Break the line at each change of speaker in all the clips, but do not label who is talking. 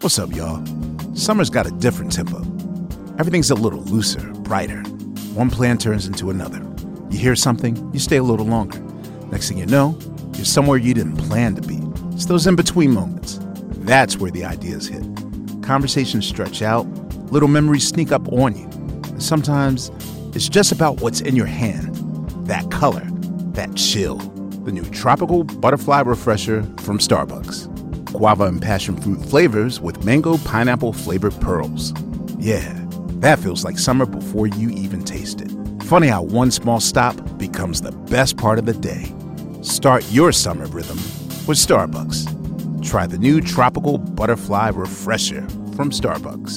What's up, y'all? Summer's got a different tempo. Everything's a little looser, brighter. One plan turns into another. You hear something, you stay a little longer. Next thing you know, you're somewhere you didn't plan to be. It's those in-between moments. That's where the ideas hit. Conversations stretch out, little memories sneak up on you. And sometimes, it's just about what's in your hand. That color, that chill. The new Tropical Butterfly Refresher from Starbucks. Guava and passion fruit flavors with mango pineapple flavored pearls. Yeah, that feels like summer before you even taste it. Funny how one small stop becomes the best part of the day. Start your summer rhythm with Starbucks. Try the new Tropical Butterfly Refresher from Starbucks.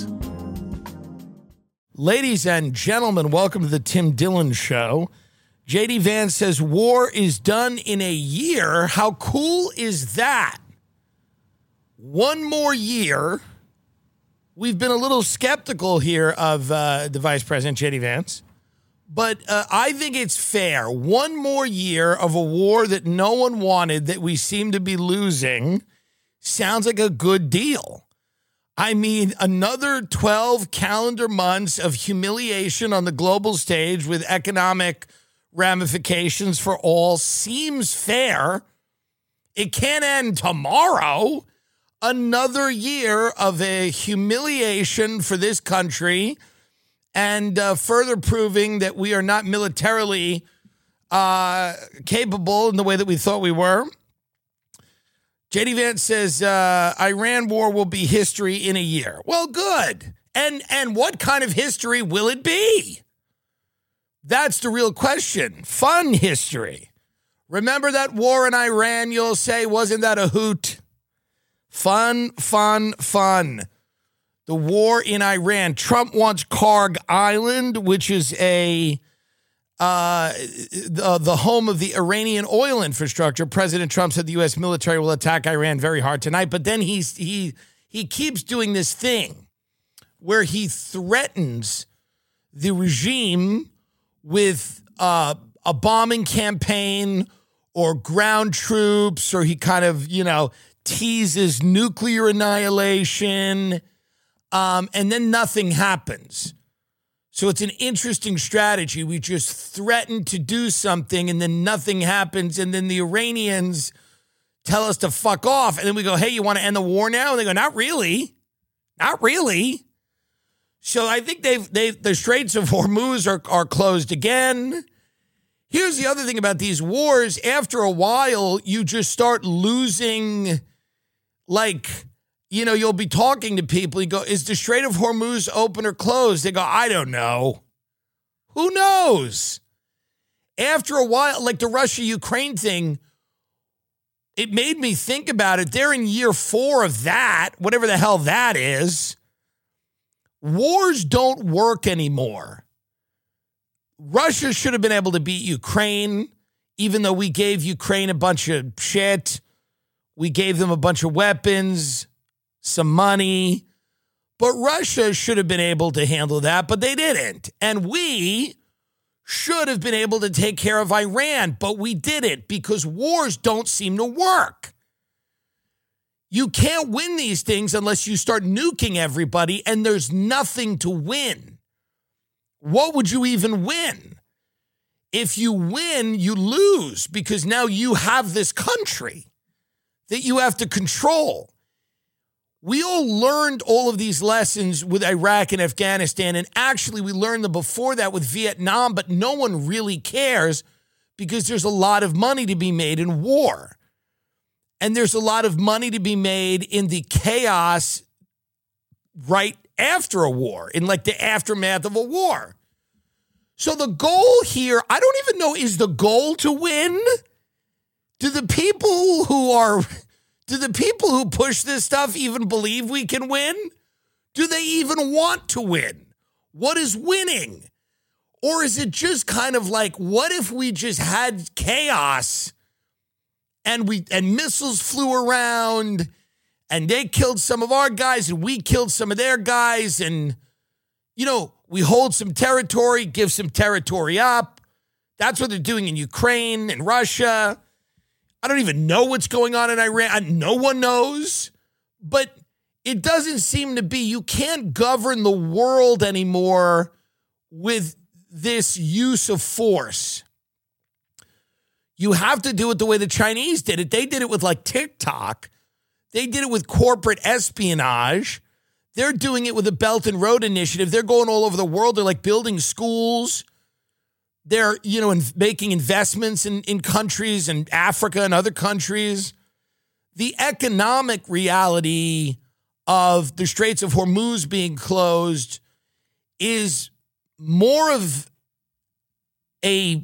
Ladies and gentlemen, welcome to the Tim Dillon Show. J.D. Vance says war is done in a year. How cool is that? One more year. We've been a little skeptical here of the Vice President, J.D. Vance. But I think it's fair. One more year of a war that no one wanted, that we seem to be losing, sounds like a good deal. I mean, another 12 calendar months of humiliation on the global stage with economic ramifications for all seems fair. It can't end tomorrow. Another year of a humiliation for this country and further proving that we are not militarily capable in the way that we thought we were. J.D. Vance says Iran war will be history in a year. Well, good. And what kind of history will it be? That's the real question. Fun history. Remember that war in Iran, you'll say, wasn't that a hoot? Fun, fun, fun. The war in Iran. Trump wants Karg Island, which is the home of the Iranian oil infrastructure. President Trump said the U.S. military will attack Iran very hard tonight. But then he keeps doing this thing where he threatens the regime with a bombing campaign or ground troops, or he kind of, teases nuclear annihilation, and then nothing happens. So it's an interesting strategy. We just threaten to do something, and then nothing happens, and then the Iranians tell us to fuck off, and then we go, hey, you want to end the war now? And they go, not really. Not really. So I think the Straits of Hormuz are closed again. Here's the other thing about these wars. After a while, you just start losing, you'll be talking to people. You go, is the Strait of Hormuz open or closed? They go, I don't know. Who knows? After a while, like the Russia-Ukraine thing, it made me think about it. They're in year 4 of that, whatever the hell that is. Wars don't work anymore. Russia should have been able to beat Ukraine, even though we gave Ukraine a bunch of shit. We gave them a bunch of weapons, some money. But Russia should have been able to handle that, but they didn't. And we should have been able to take care of Iran, but we didn't, because wars don't seem to work. You can't win these things unless you start nuking everybody, and there's nothing to win. What would you even win? If you win, you lose, because now you have this country that you have to control. We all learned all of these lessons with Iraq and Afghanistan, and actually we learned them before that with Vietnam, but no one really cares because there's a lot of money to be made in war. And there's a lot of money to be made in the chaos right after a war, in like the aftermath of a war. So the goal here, I don't even know, is the goal to win? Do the people who push this stuff even believe we can win? Do they even want to win? What is winning? Or is it just kind of like, what if we just had chaos and missiles flew around and they killed some of our guys and we killed some of their guys, and, we hold some territory, give some territory up. That's what they're doing in Ukraine and Russia. I don't even know what's going on in Iran. No one knows. But it doesn't seem to be, you can't govern the world anymore with this use of force. You have to do it the way the Chinese did it. They did it with like TikTok. They did it with corporate espionage. They're doing it with the Belt and Road Initiative. They're going all over the world. They're like building schools. They're, making investments in countries and Africa and other countries. The economic reality of the Straits of Hormuz being closed is more of a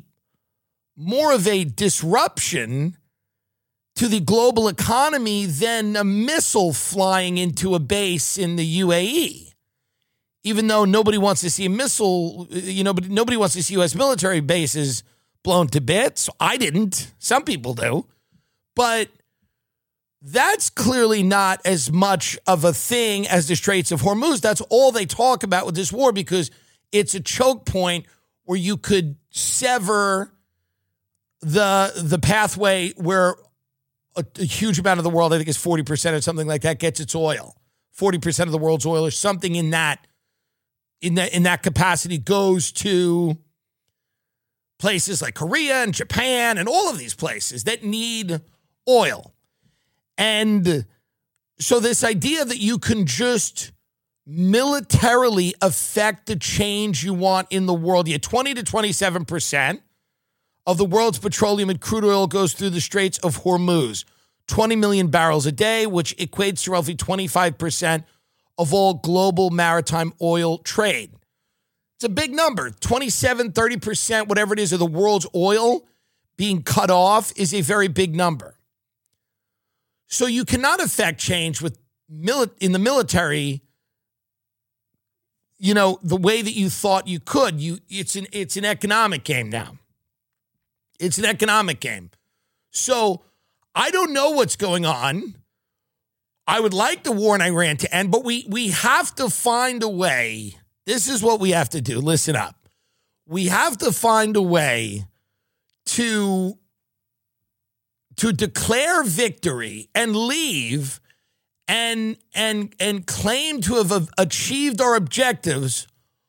disruption to the global economy than a missile flying into a base in the UAE. Even though nobody wants to see a missile, but nobody wants to see U.S. military bases blown to bits. I didn't. Some people do. But that's clearly not as much of a thing as the Straits of Hormuz. That's all they talk about with this war because it's a choke point where you could sever the pathway where a huge amount of the world, I think it's 40% or something like that, gets its oil. 40% of the world's oil or something in that capacity goes to places like Korea and Japan and all of these places that need oil. And so this idea that you can just militarily affect the change you want in the world, 20 to 27% of the world's petroleum and crude oil goes through the Straits of Hormuz, 20 million barrels a day, which equates to roughly 25% of all global maritime oil trade. It's a big number. 27, 30%, whatever it is, of the world's oil being cut off is a very big number. So you cannot affect change in the military, the way that you thought you could. It's an economic game now. It's an economic game. So I don't know what's going on. I would like the war in Iran to end, but we have to find a way. This is what we have to do. Listen up. We have to find a way to declare victory and leave and claim to have achieved our objectives,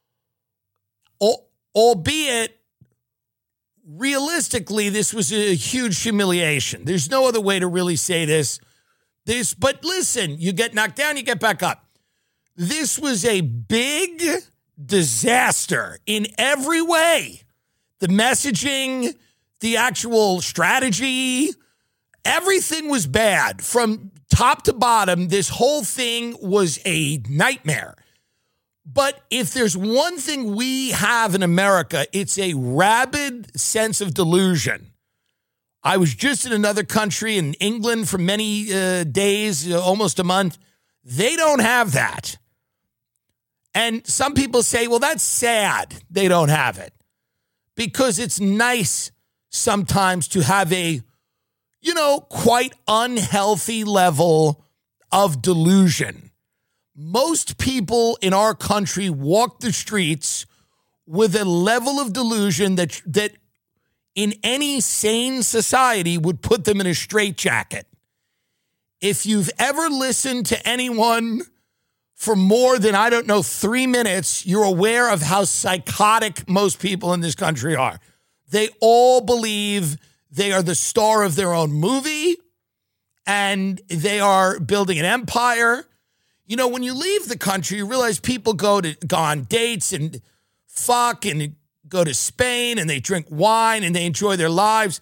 albeit realistically, this was a huge humiliation. There's no other way to really say this. But listen, you get knocked down, you get back up. This was a big disaster in every way. The messaging, the actual strategy, everything was bad. From top to bottom, this whole thing was a nightmare. But if there's one thing we have in America, it's a rabid sense of delusion. I was just in another country, in England, for many days, almost a month. They don't have that. And some people say, well, that's sad they don't have it. Because it's nice sometimes to have a, quite unhealthy level of delusion. Most people in our country walk the streets with a level of delusion that in any sane society would put them in a straitjacket. If you've ever listened to anyone for more than, 3 minutes, you're aware of how psychotic most people in this country are. They all believe they are the star of their own movie and they are building an empire. When you leave the country, you realize people go on dates and fuck and go to Spain and they drink wine and they enjoy their lives.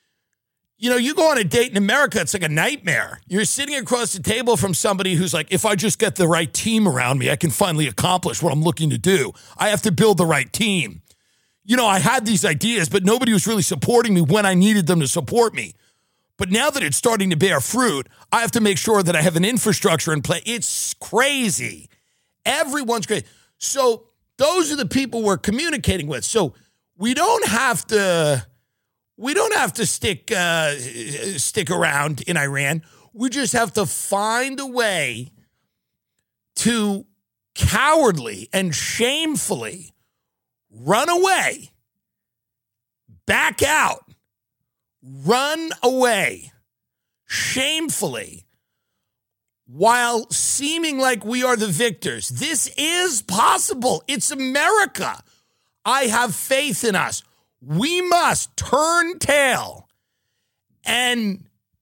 You go on a date in America, it's like a nightmare. You're sitting across the table from somebody who's like, if I just get the right team around me, I can finally accomplish what I'm looking to do. I have to build the right team. I had these ideas, but nobody was really supporting me when I needed them to support me. But now that it's starting to bear fruit, I have to make sure that I have an infrastructure in place. It's crazy. Everyone's crazy. So those are the people we're communicating with. So we don't have to stick around in Iran. We just have to find a way to cowardly and shamefully run away, back out, run away, shamefully, while seeming like we are the victors. This is possible. It's America. I have faith in us. We must turn tail and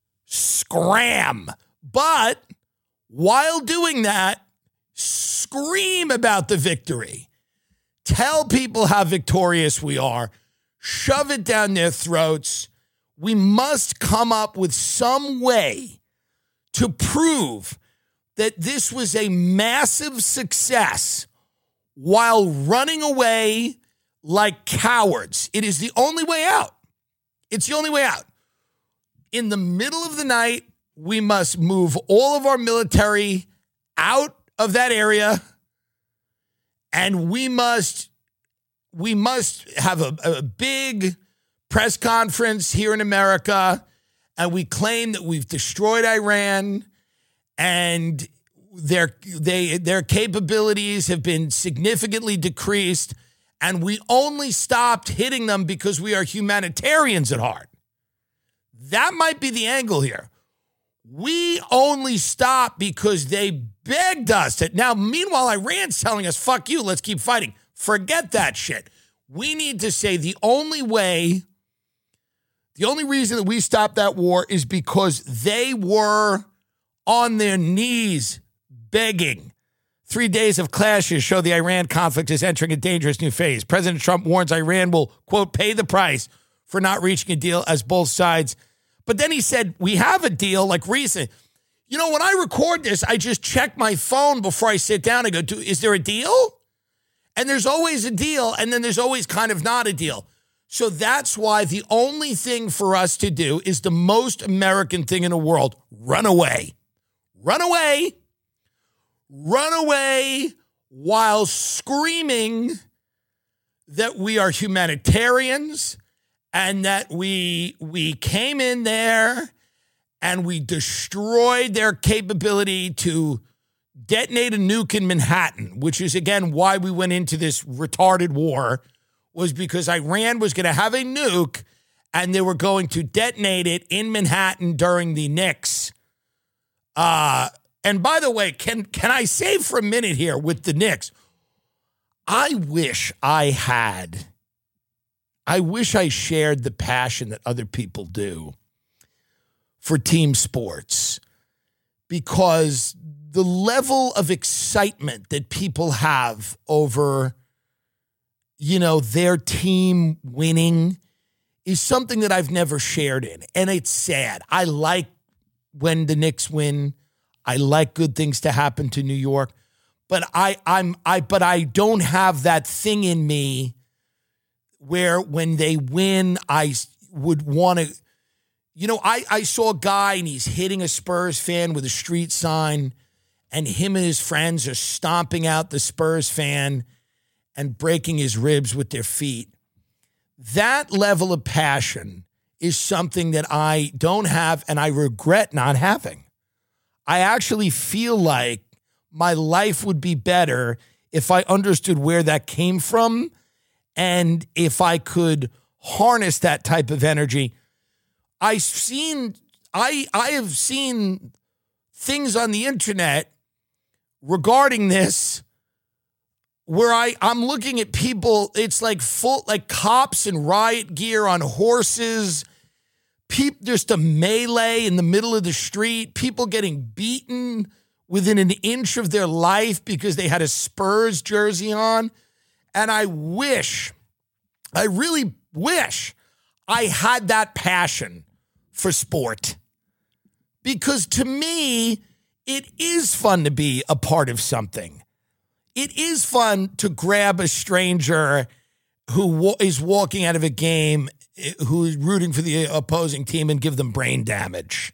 scram. But while doing that, scream about the victory. Tell people how victorious we are. Shove it down their throats. We must come up with some way to prove that this was a massive success while running away like cowards. It is the only way out. It's the only way out. In the middle of the night, we must move all of our military out of that area, and we must have a big press conference here in America, and we claim that we've destroyed Iran and their capabilities have been significantly decreased, and we only stopped hitting them because we are humanitarians at heart. That might be the angle here. We only stopped because they begged us to. Now, meanwhile, Iran's telling us, fuck you, let's keep fighting. Forget that shit. We need to say the only reason that we stopped that war is because they were on their knees begging. 3 days of clashes show the Iran conflict is entering a dangerous new phase. President Trump warns Iran will, quote, pay the price for not reaching a deal as both sides. But then he said, we have a deal like recent. You know, when I record this, I just check my phone before I sit down and go, is there a deal? And there's always a deal, and then there's always kind of not a deal. So that's why the only thing for us to do is the most American thing in the world. Run away. Run away. Run away while screaming that we are humanitarians and that we came in there and we destroyed their capability to detonate a nuke in Manhattan, which is, again, why we went into this retarded war, was because Iran was going to have a nuke and they were going to detonate it in Manhattan during the Knicks. And by the way, can I say for a minute here with the Knicks, I wish I shared the passion that other people do for team sports, because the level of excitement that people have over, you know, their team winning is something that I've never shared in. And it's sad. I like when the Knicks win. I like good things to happen to New York. But I don't have that thing in me where when they win, I would want to, you know, I saw a guy and he's hitting a Spurs fan with a street sign, and him and his friends are stomping out the Spurs fan and breaking his ribs with their feet. That level of passion is something that I don't have, and I regret not having. I actually feel like my life would be better if I understood where that came from, and if I could harness that type of energy. I have seen things on the internet regarding this where I'm looking at people, it's like cops in riot gear on horses, just a melee in the middle of the street, people getting beaten within an inch of their life because they had a Spurs jersey on. And I really wish I had that passion for sport, because to me, it is fun to be a part of something. It is fun to grab a stranger who is walking out of a game, who is rooting for the opposing team, and give them brain damage.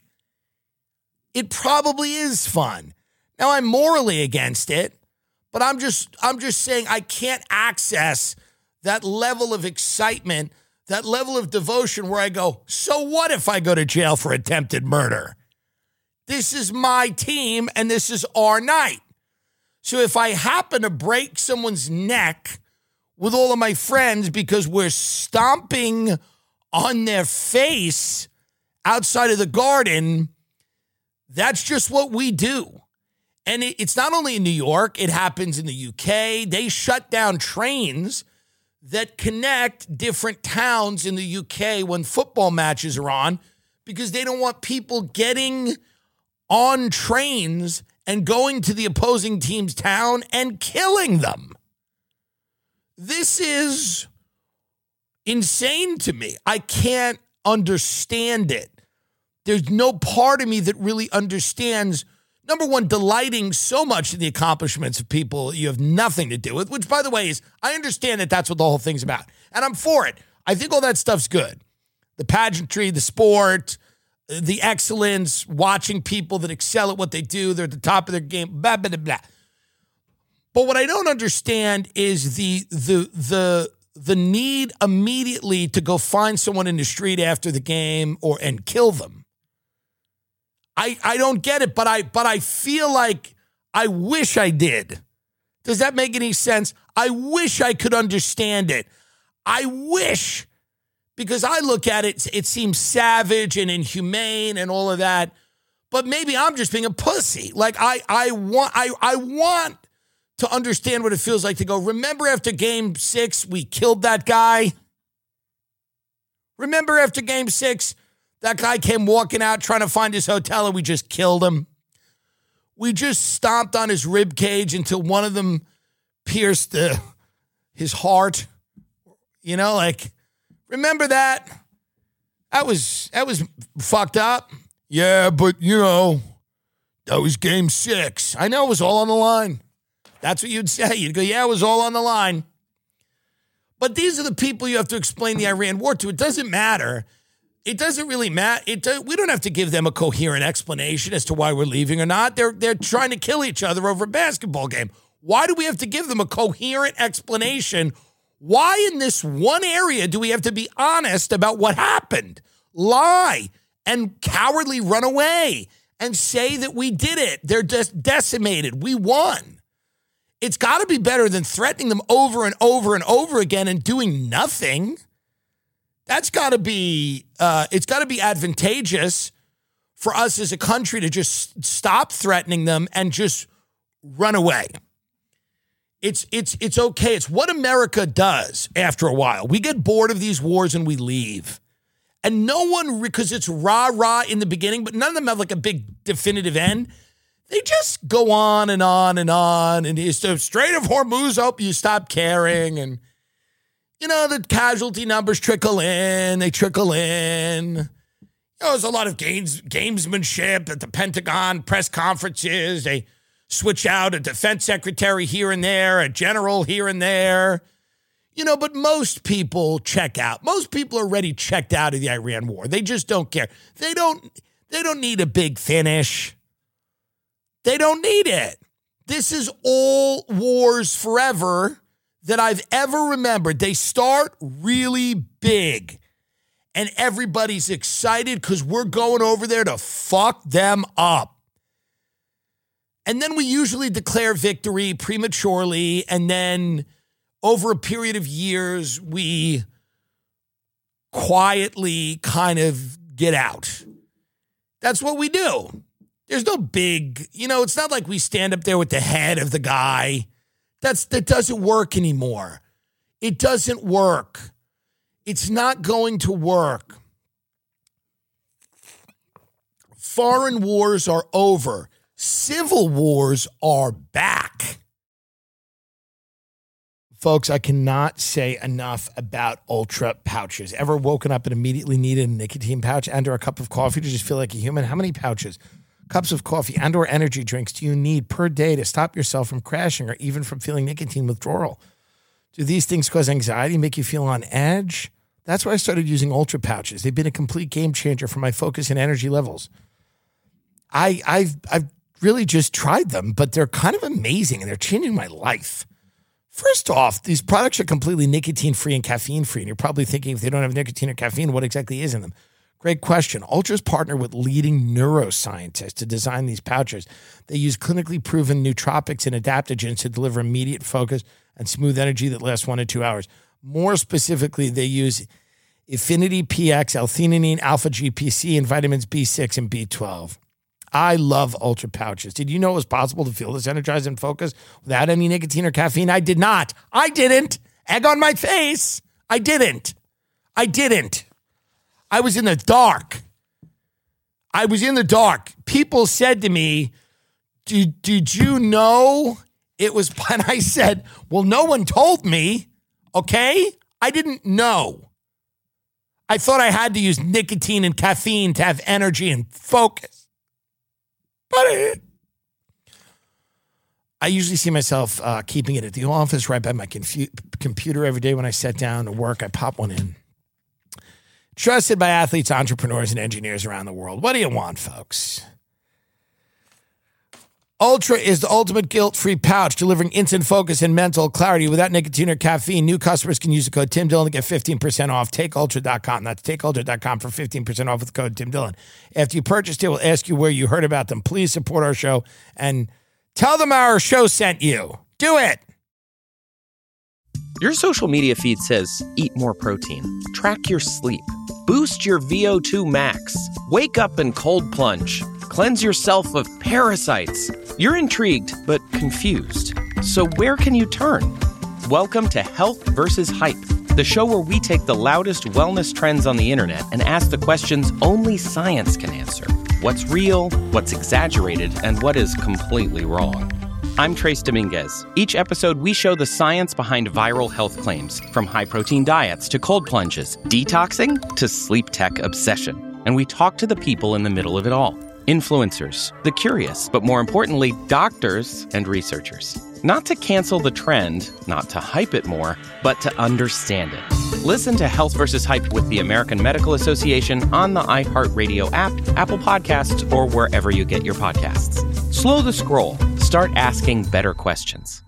It probably is fun. Now, I'm morally against it, but I'm just saying I can't access that level of excitement, that level of devotion where I go, so what if I go to jail for attempted murder? This is my team and this is our night. So if I happen to break someone's neck with all of my friends because we're stomping on their face outside of the Garden, that's just what we do. And it's not only in New York, it happens in the UK. They shut down trains that connect different towns in the UK when football matches are on because they don't want people getting on trains and going to the opposing team's town and killing them. This is insane to me. I can't understand it. There's no part of me that really understands, number one, delighting so much in the accomplishments of people you have nothing to do with, which, by the way, is, I understand that that's what the whole thing's about. And I'm for it. I think all that stuff's good. The pageantry, the sport, the excellence, watching people that excel at what they do, they're at the top of their game, blah, blah, blah, blah. But what I don't understand is the need immediately to go find someone in the street after the game and kill them. I don't get it, but I feel like I wish I did. Does that make any sense? I wish I could understand it. I wish, because I look at it, it seems savage and inhumane and all of that. But maybe I'm just being a pussy. Like I want to understand what it feels like to go, remember after game 6, we killed that guy? Remember after game 6, that guy came walking out trying to find his hotel and we just killed him? We just stomped on his rib cage until one of them pierced his heart. You know, like, remember that? That was fucked up. Yeah, but, you know, that was game 6. I know it was all on the line. That's what you'd say. You'd go, yeah, it was all on the line. But these are the people you have to explain the Iran war to. It doesn't matter. It doesn't really matter. We don't have to give them a coherent explanation as to why we're leaving or not. They're trying to kill each other over a basketball game. Why do we have to give them a coherent explanation? Why in this one area do we have to be honest about what happened? Lie and cowardly run away and say that we did it. They're just decimated. We won. It's got to be better than threatening them over and over and over again and doing nothing. That's got to be, it's got to be advantageous for us as a country to just stop threatening them and just run away. It's okay. It's what America does after a while. We get bored of these wars and we leave. And no one, because it's rah-rah in the beginning, but none of them have like a big definitive end. They just go on and on and on. And it's the Strait of Hormuz, you stop caring. And, you know, the casualty numbers trickle in. They trickle in. You know, there's a lot of gamesmanship at the Pentagon press conferences. They switch out a defense secretary here and there, a general here and there. You know, but most people check out. Most people are already checked out of the Iran war. They just don't care. They don't need a big finish. They don't need it. This is all wars forever that I've ever remembered. They start really big, and everybody's excited because we're going over there to fuck them up. And then we usually declare victory prematurely, and then over a period of years, we quietly kind of get out. That's what we do. There's no big, you know, it's not like we stand up there with the head of the guy. That doesn't work anymore. It doesn't work. It's not going to work. Foreign wars are over. Civil wars are back. Folks, I cannot say enough about Ultra pouches. Ever woken up and immediately needed a nicotine pouch and or a cup of coffee to just feel like a human? How many pouches, cups of coffee, and or energy drinks do you need per day to stop yourself from crashing or even from feeling nicotine withdrawal? Do these things cause anxiety, make you feel on edge? That's why I started using Ultra pouches. They've been a complete game changer for my focus and energy levels. I've really just tried them, but they're kind of amazing and they're changing my life. First off, these products are completely nicotine-free and caffeine-free, and you're probably thinking if they don't have nicotine or caffeine, what exactly is in them? Great question. Ultra's partner with leading neuroscientists to design these pouches. They use clinically proven nootropics and adaptogens to deliver immediate focus and smooth energy that lasts 1 to 2 hours. More specifically, they use Affinity PX, L-theanine, alpha-GPC, and vitamins B6 and B12. I love Ultra pouches. Did you know it was possible to feel this energized and focused without any nicotine or caffeine? I did not. I didn't. Egg on my face. I didn't. I was in the dark. People said to me, did you know it was, and I said, well, no one told me, okay? I didn't know. I thought I had to use nicotine and caffeine to have energy and focus. But I usually see myself keeping it at the office right by my computer every day when I sit down to work. I pop one in. Trusted by athletes, entrepreneurs, and engineers around the world. What do you want, folks? Ultra is the ultimate guilt-free pouch, delivering instant focus and mental clarity without nicotine or caffeine. New customers can use the code Tim Dillon to get 15% off. TakeUltra.com. That's TakeUltra.com for 15% off with the code Tim Dillon. After you purchase it, we'll ask you where you heard about them. Please support our show and tell them our show sent you. Do it.
Your social media feed says, eat more protein, track your sleep, boost your VO2 max, wake up and cold plunge, cleanse yourself of parasites. You're intrigued, but confused. So where can you turn? Welcome to Health versus Hype, the show where we take the loudest wellness trends on the internet and ask the questions only science can answer. What's real, what's exaggerated, and what is completely wrong. I'm Trace Dominguez. Each episode, we show the science behind viral health claims, from high-protein diets to cold plunges, detoxing to sleep tech obsession. And we talk to the people in the middle of it all. Influencers, the curious, but more importantly, doctors and researchers. Not to cancel the trend, not to hype it more, but to understand it. Listen to Health versus Hype with the American Medical Association on the iHeartRadio app, Apple Podcasts, or wherever you get your podcasts. Slow the scroll. Start asking better questions.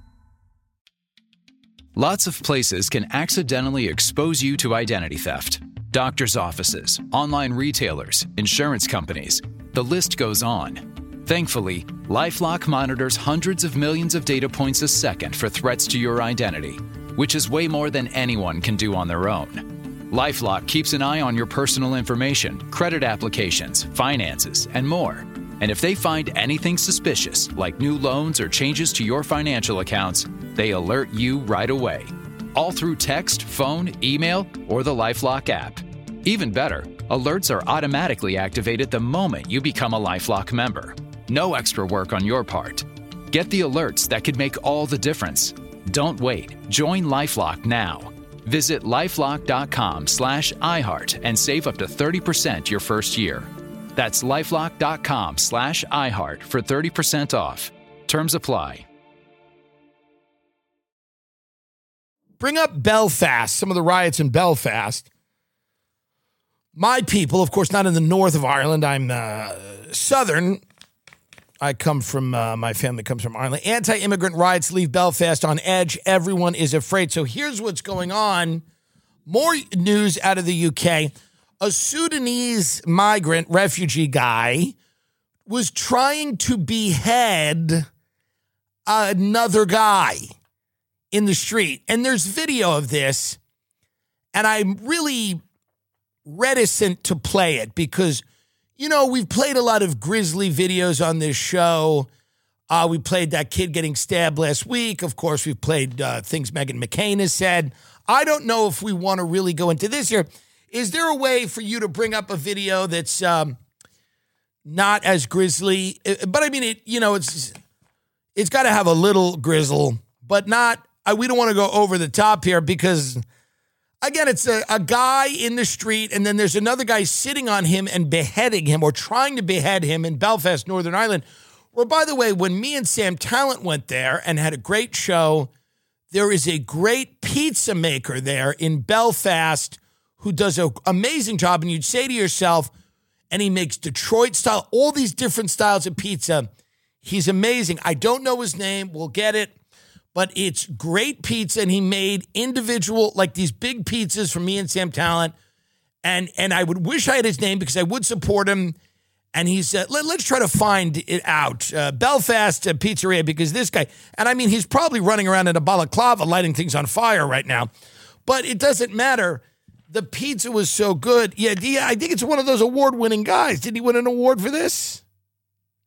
Lots of places can accidentally expose you to identity theft. Doctors' offices, online retailers, insurance companies. The list goes on. Thankfully, LifeLock monitors hundreds of millions of data points a second for threats to your identity, which is way more than anyone can do on their own. LifeLock keeps an eye on your personal information, credit applications, finances, and more. And if they find anything suspicious, like new loans or changes to your financial accounts, they alert you right away. All through text, phone, email, or the LifeLock app. Even better, alerts are automatically activated the moment you become a LifeLock member. No extra work on your part. Get the alerts that could make all the difference. Don't wait. Join LifeLock now. Visit LifeLock.com/iHeart and save up to 30% your first year. That's LifeLock.com/iHeart for 30% off. Terms apply.
Bring up Belfast, some of the riots in Belfast. My people, of course, not in the north of Ireland. I'm southern. I come from, my family comes from Ireland. Anti-immigrant riots leave Belfast on edge. Everyone is afraid. So here's what's going on. More news out of the UK. A Sudanese migrant refugee guy was trying to behead another guy in the street. And there's video of this. And I'm really reticent to play it because, you know, we've played a lot of grisly videos on this show. We played that kid getting stabbed last week. Of course, we've played things Meghan McCain has said. I don't know if we want to really go into this here. Is there a way for you to bring up a video that's not as grisly? But I mean, it's got to have a little grizzle, but not. We don't want to go over the top here because, again, it's a guy in the street, and then there's another guy sitting on him and beheading him or trying to behead him in Belfast, Northern Ireland. Where, by the way, when me and Sam Talent went there and had a great show, there is a great pizza maker there in Belfast who does an amazing job. And you'd say to yourself, and he makes Detroit style, all these different styles of pizza. He's amazing. I don't know his name. We'll get it. But it's great pizza, and he made individual, like these big pizzas for me and Sam Talent. And I would wish I had his name because I would support him. And he said, let's try to find it out. Belfast Pizzeria, because this guy, and I mean, he's probably running around in a balaclava lighting things on fire right now. But it doesn't matter. The pizza was so good. Yeah, I think it's one of those award-winning guys. Did he win an award for this?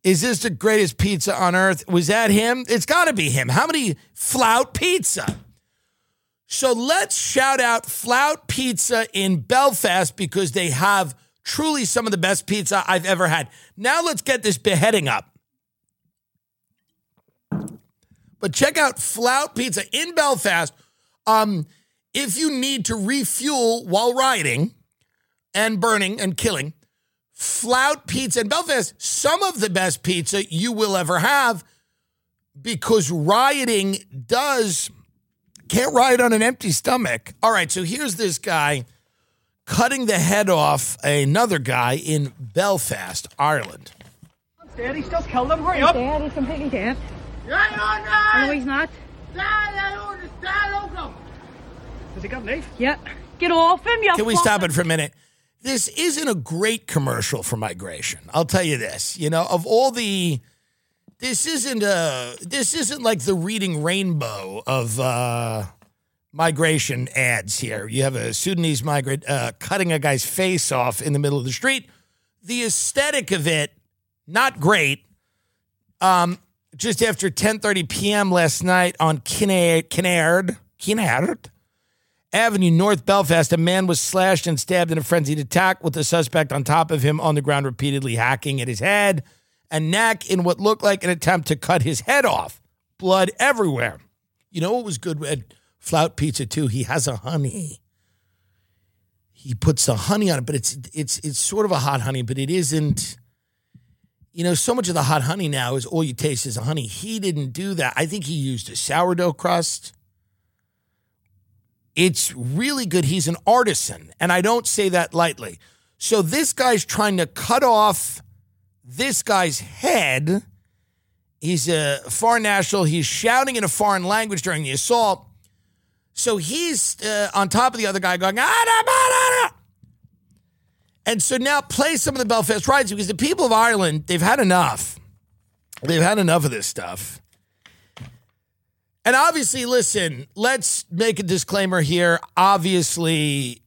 Is this the greatest pizza on earth? Was that him? It's got to be him. How many Flout Pizza? So let's shout out Flout Pizza in Belfast because they have truly some of the best pizza I've ever had. Now let's get this beheading up. But check out Flout Pizza in Belfast. If you need to refuel while riding and burning and killing, Flout Pizza in Belfast, some of the best pizza you will ever have because rioting can't ride on an empty stomach. All right, so here's this guy cutting the head off another guy in Belfast, Ireland.
He's dead, he's just killed him, hurry up.
He's dead, he's completely dead.
No,
he's not.
Has he got a knife?
Yeah. Get off him, you
Can we stop it for a minute? This isn't a great commercial for migration. I'll tell you this. You know, of all the... This isn't like the Reading Rainbow of migration ads here. You have a Sudanese migrant cutting a guy's face off in the middle of the street. The aesthetic of it, not great. Just after 10:30 p.m. last night on Kinnaird Avenue, North Belfast, a man was slashed and stabbed in a frenzied attack with the suspect on top of him on the ground, repeatedly hacking at his head and neck in what looked like an attempt to cut his head off. Blood everywhere. You know what was good at Flout Pizza too? He has a honey. He puts a honey on it, but it's sort of a hot honey, but it isn't. You know, so much of the hot honey now is all you taste is a honey. He didn't do that. I think he used a sourdough crust. It's really good. He's an artisan, and I don't say that lightly. So this guy's trying to cut off this guy's head. He's a foreign national. He's shouting in a foreign language during the assault. So he's on top of the other guy going, and so now play some of the Belfast riots because the people of Ireland, they've had enough. They've had enough of this stuff. And obviously, listen, let's make a disclaimer here. Obviously,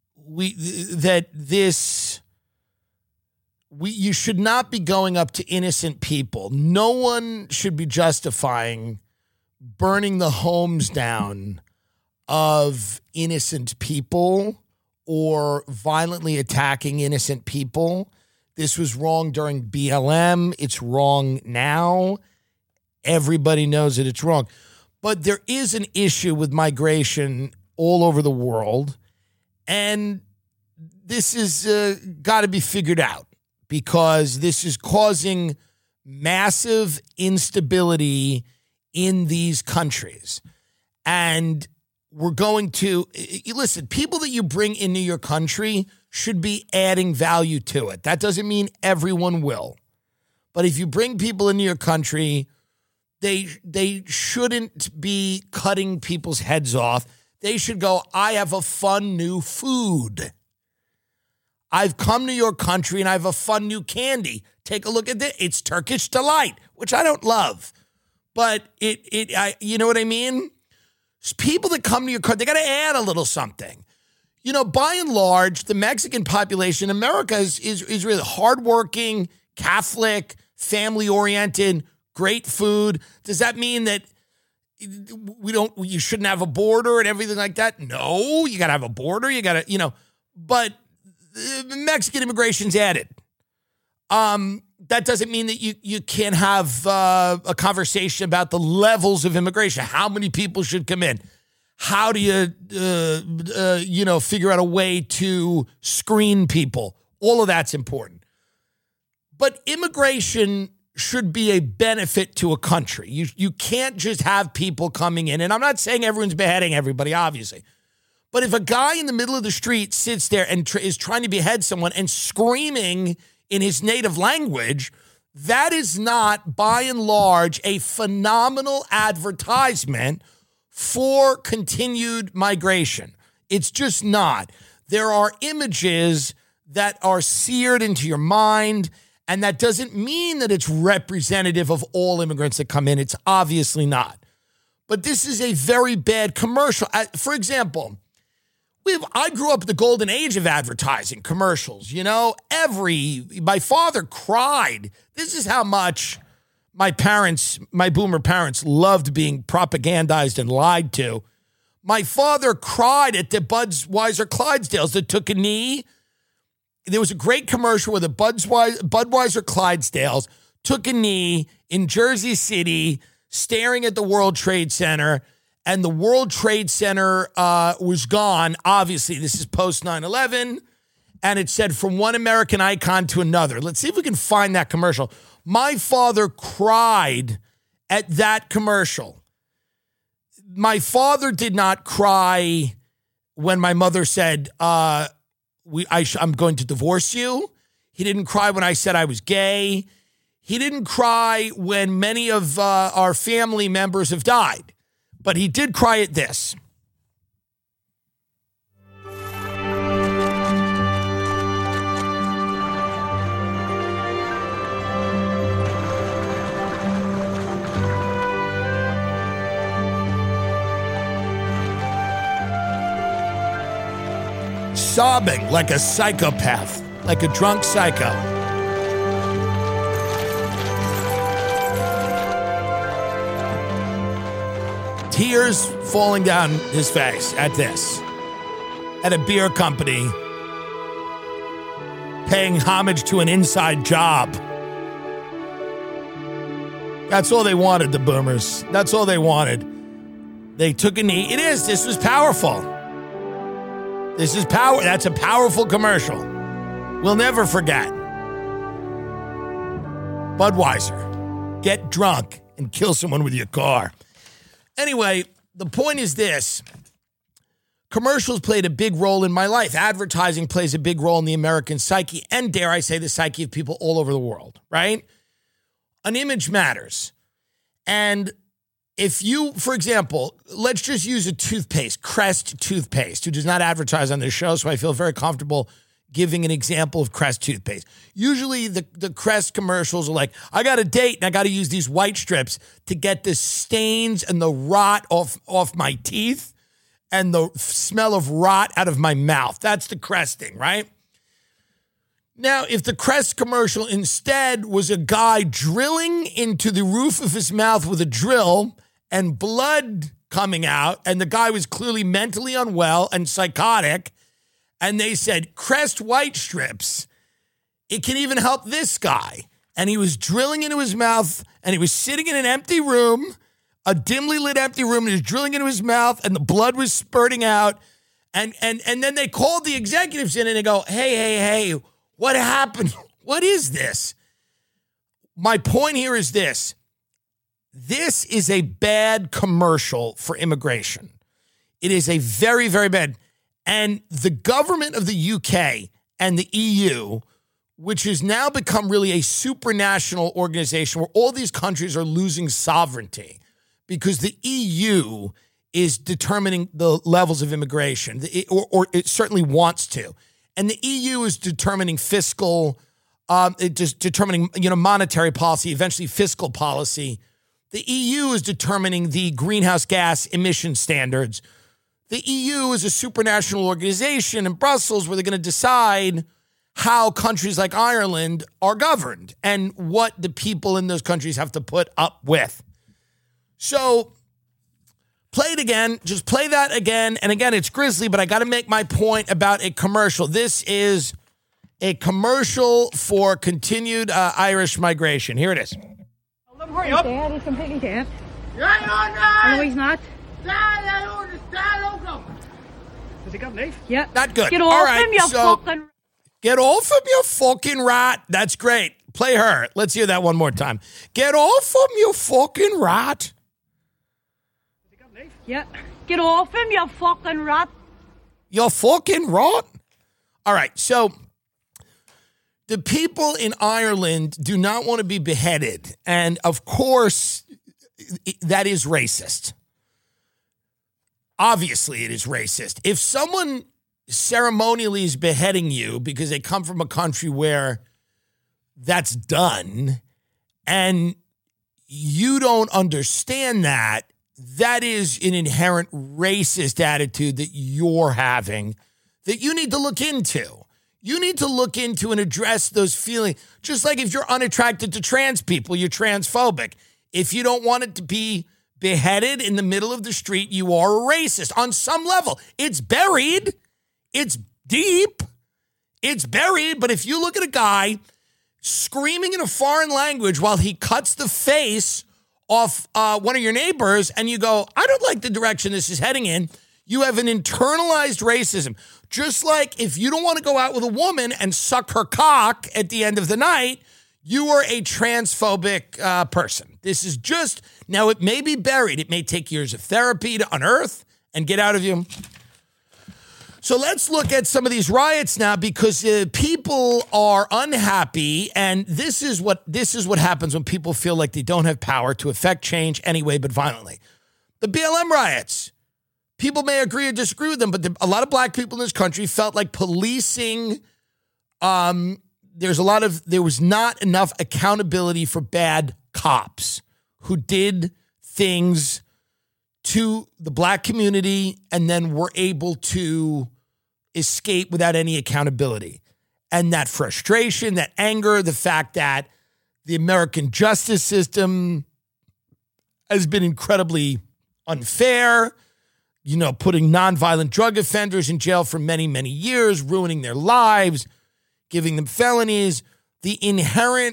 you should not be going up to innocent people. No one should be justifying burning the homes down of innocent people or violently attacking innocent people. This was wrong during BLM. It's wrong now. Everybody knows that it's wrong. But there is an issue with migration all over the world, and this is got to be figured out because this is causing massive instability in these countries. And we're going to, listen, people that you bring into your country should be adding value to it. That doesn't mean everyone will. But if you bring people into your country, they shouldn't be cutting people's heads off. They should go, I have a fun new food. I've come to your country and I have a fun new candy. Take a look at this. It's Turkish Delight, which I don't love. But you know what I mean? People that come to your country, they got to add a little something. You know, by and large, the Mexican population in America is really hardworking, Catholic, family-oriented, great food. Does that mean that you shouldn't have a border and everything like that? No, you got to have a border. You got to, but Mexican immigration's added. That doesn't mean that you can't have a conversation about the levels of immigration. How many people should come in? How do you, figure out a way to screen people? All of that's important. But immigration should be a benefit to a country. You can't just have people coming in. And I'm not saying everyone's beheading everybody, obviously. But if a guy in the middle of the street sits there and is trying to behead someone and screaming in his native language, that is not, by and large, a phenomenal advertisement for continued migration. It's just not. There are images that are seared into your mind, and that doesn't mean that it's representative of all immigrants that come in. It's obviously not. But this is a very bad commercial. For example, I grew up in the golden age of advertising, commercials, my father cried. This is how much my boomer parents loved being propagandized and lied to. My father cried at the Budweiser Clydesdales that took a knee. There was a great commercial where the Budweiser Clydesdales took a knee in Jersey City, staring at the World Trade Center, and the World Trade Center was gone. Obviously, this is post 9/11, and it said from one American icon to another. Let's see if we can find that commercial. My father cried at that commercial. My father did not cry when my mother said, I'm going to divorce you. He didn't cry when I said I was gay. He didn't cry when many of our family members have died. But he did cry at this. Sobbing like a psychopath, like a drunk psycho. Tears falling down his face at this. At a beer company paying homage to an inside job. That's all they wanted, the boomers. That's all they wanted. They took a knee. This was powerful. This is power. That's a powerful commercial. We'll never forget. Budweiser. Get drunk and kill someone with your car. Anyway, the point is this. Commercials played a big role in my life. Advertising plays a big role in the American psyche and, dare I say, the psyche of people all over the world, right? An image matters. And if you, for example, let's just use a toothpaste, Crest toothpaste, who does not advertise on this show, so I feel very comfortable giving an example of Crest toothpaste. Usually the Crest commercials are like, I got a date and I got to use these white strips to get the stains and the rot off my teeth and the smell of rot out of my mouth. That's the Crest thing, right? Now, if the Crest commercial instead was a guy drilling into the roof of his mouth with a drill and blood coming out, and the guy was clearly mentally unwell and psychotic, and they said, Crest white strips, it can even help this guy. And he was drilling into his mouth, and he was sitting in an empty room, a dimly lit empty room, and he was drilling into his mouth, and the blood was spurting out. And then they called the executives in, and they go, hey, what happened? What is this? My point here is this. This is a bad commercial for immigration. It is a very, very bad. And the government of the UK and the EU, which has now become really a supranational organization where all these countries are losing sovereignty because the EU is determining the levels of immigration, or it certainly wants to. And the EU is determining determining monetary policy, eventually fiscal policy. The EU is determining the greenhouse gas emission standards. The EU is a supranational organization in Brussels where they're going to decide how countries like Ireland are governed and what the people in those countries have to put up with. So play it again. Just play that again. And again, it's grisly, but I got to make my point about a commercial. This is a commercial for continued Irish migration. Here it is.
Hurry up.
Dad, he's completely dead.
Right on, Dad.
No, he's not.
Has he got a knife?
Yeah.
Not good.
Get
All
off
right,
him, you
so-
fucking...
Get off him, you fucking rat. That's great. Play her. Let's hear that one more time. Get off him, you fucking rat.
Has he got a knife?
Yeah. Get off him, you fucking rat.
You fucking rat. All right, so the people in Ireland do not want to be beheaded. And of course, that is racist. Obviously, it is racist. If someone ceremonially is beheading you because they come from a country where that's done and you don't understand that, that is an inherent racist attitude that you're having that you need to look into. You need to look into and address those feelings. Just like if you're unattracted to trans people, you're transphobic. If you don't want it to be beheaded in the middle of the street, you are a racist on some level. It's buried. It's deep. It's buried. But if you look at a guy screaming in a foreign language while he cuts the face off one of your neighbors and you go, I don't like the direction this is heading in, you have an internalized racism. Just like if you don't want to go out with a woman and suck her cock at the end of the night, you are a transphobic person. This is just, now it may be buried. It may take years of therapy to unearth and get out of you. So let's look at some of these riots now because people are unhappy, and this is what happens when people feel like they don't have power to affect change anyway, but violently. The BLM riots. People may agree or disagree with them, but a lot of black people in this country felt like policing. There was not enough accountability for bad cops who did things to the black community and then were able to escape without any accountability. And that frustration, that anger, the fact that the American justice system has been incredibly unfair, putting nonviolent drug offenders in jail for many, many years, ruining their lives, giving them felonies, the inherent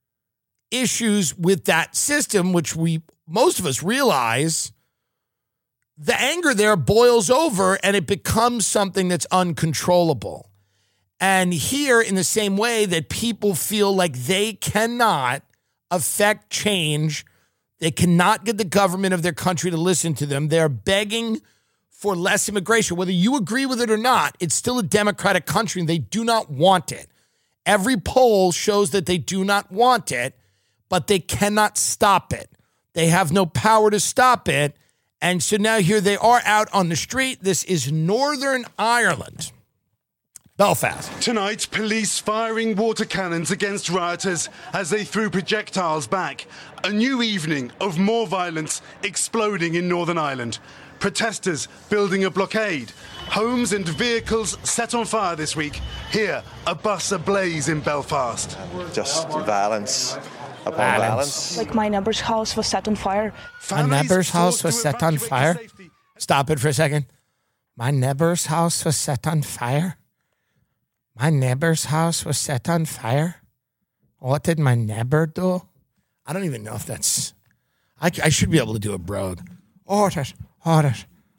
issues with that system, which most of us realize, the anger there boils over and it becomes something that's uncontrollable. And here, in the same way that people feel like they cannot affect change, they cannot get the government of their country to listen to them, they're begging for less immigration. Whether you agree with it or not, it's still a democratic country and they do not want it. Every poll shows that they do not want it, but they cannot stop it. They have no power to stop it. And so now here they are out on the street. This is Northern Ireland. Belfast.
Tonight, police firing water cannons against rioters as they threw projectiles back. A new evening of more violence exploding in Northern Ireland. Protesters building a blockade. Homes and vehicles set on fire this week. Here, a bus ablaze in Belfast.
Just violence upon violence.
Like my neighbour's house was set on fire.
My neighbour's house was set on fire? Stop it for a second. My neighbour's house was set on fire? My neighbor's house was set on fire? What did my neighbor do? I don't even know if that's... I should be able to do a brogue. Hold it. Hold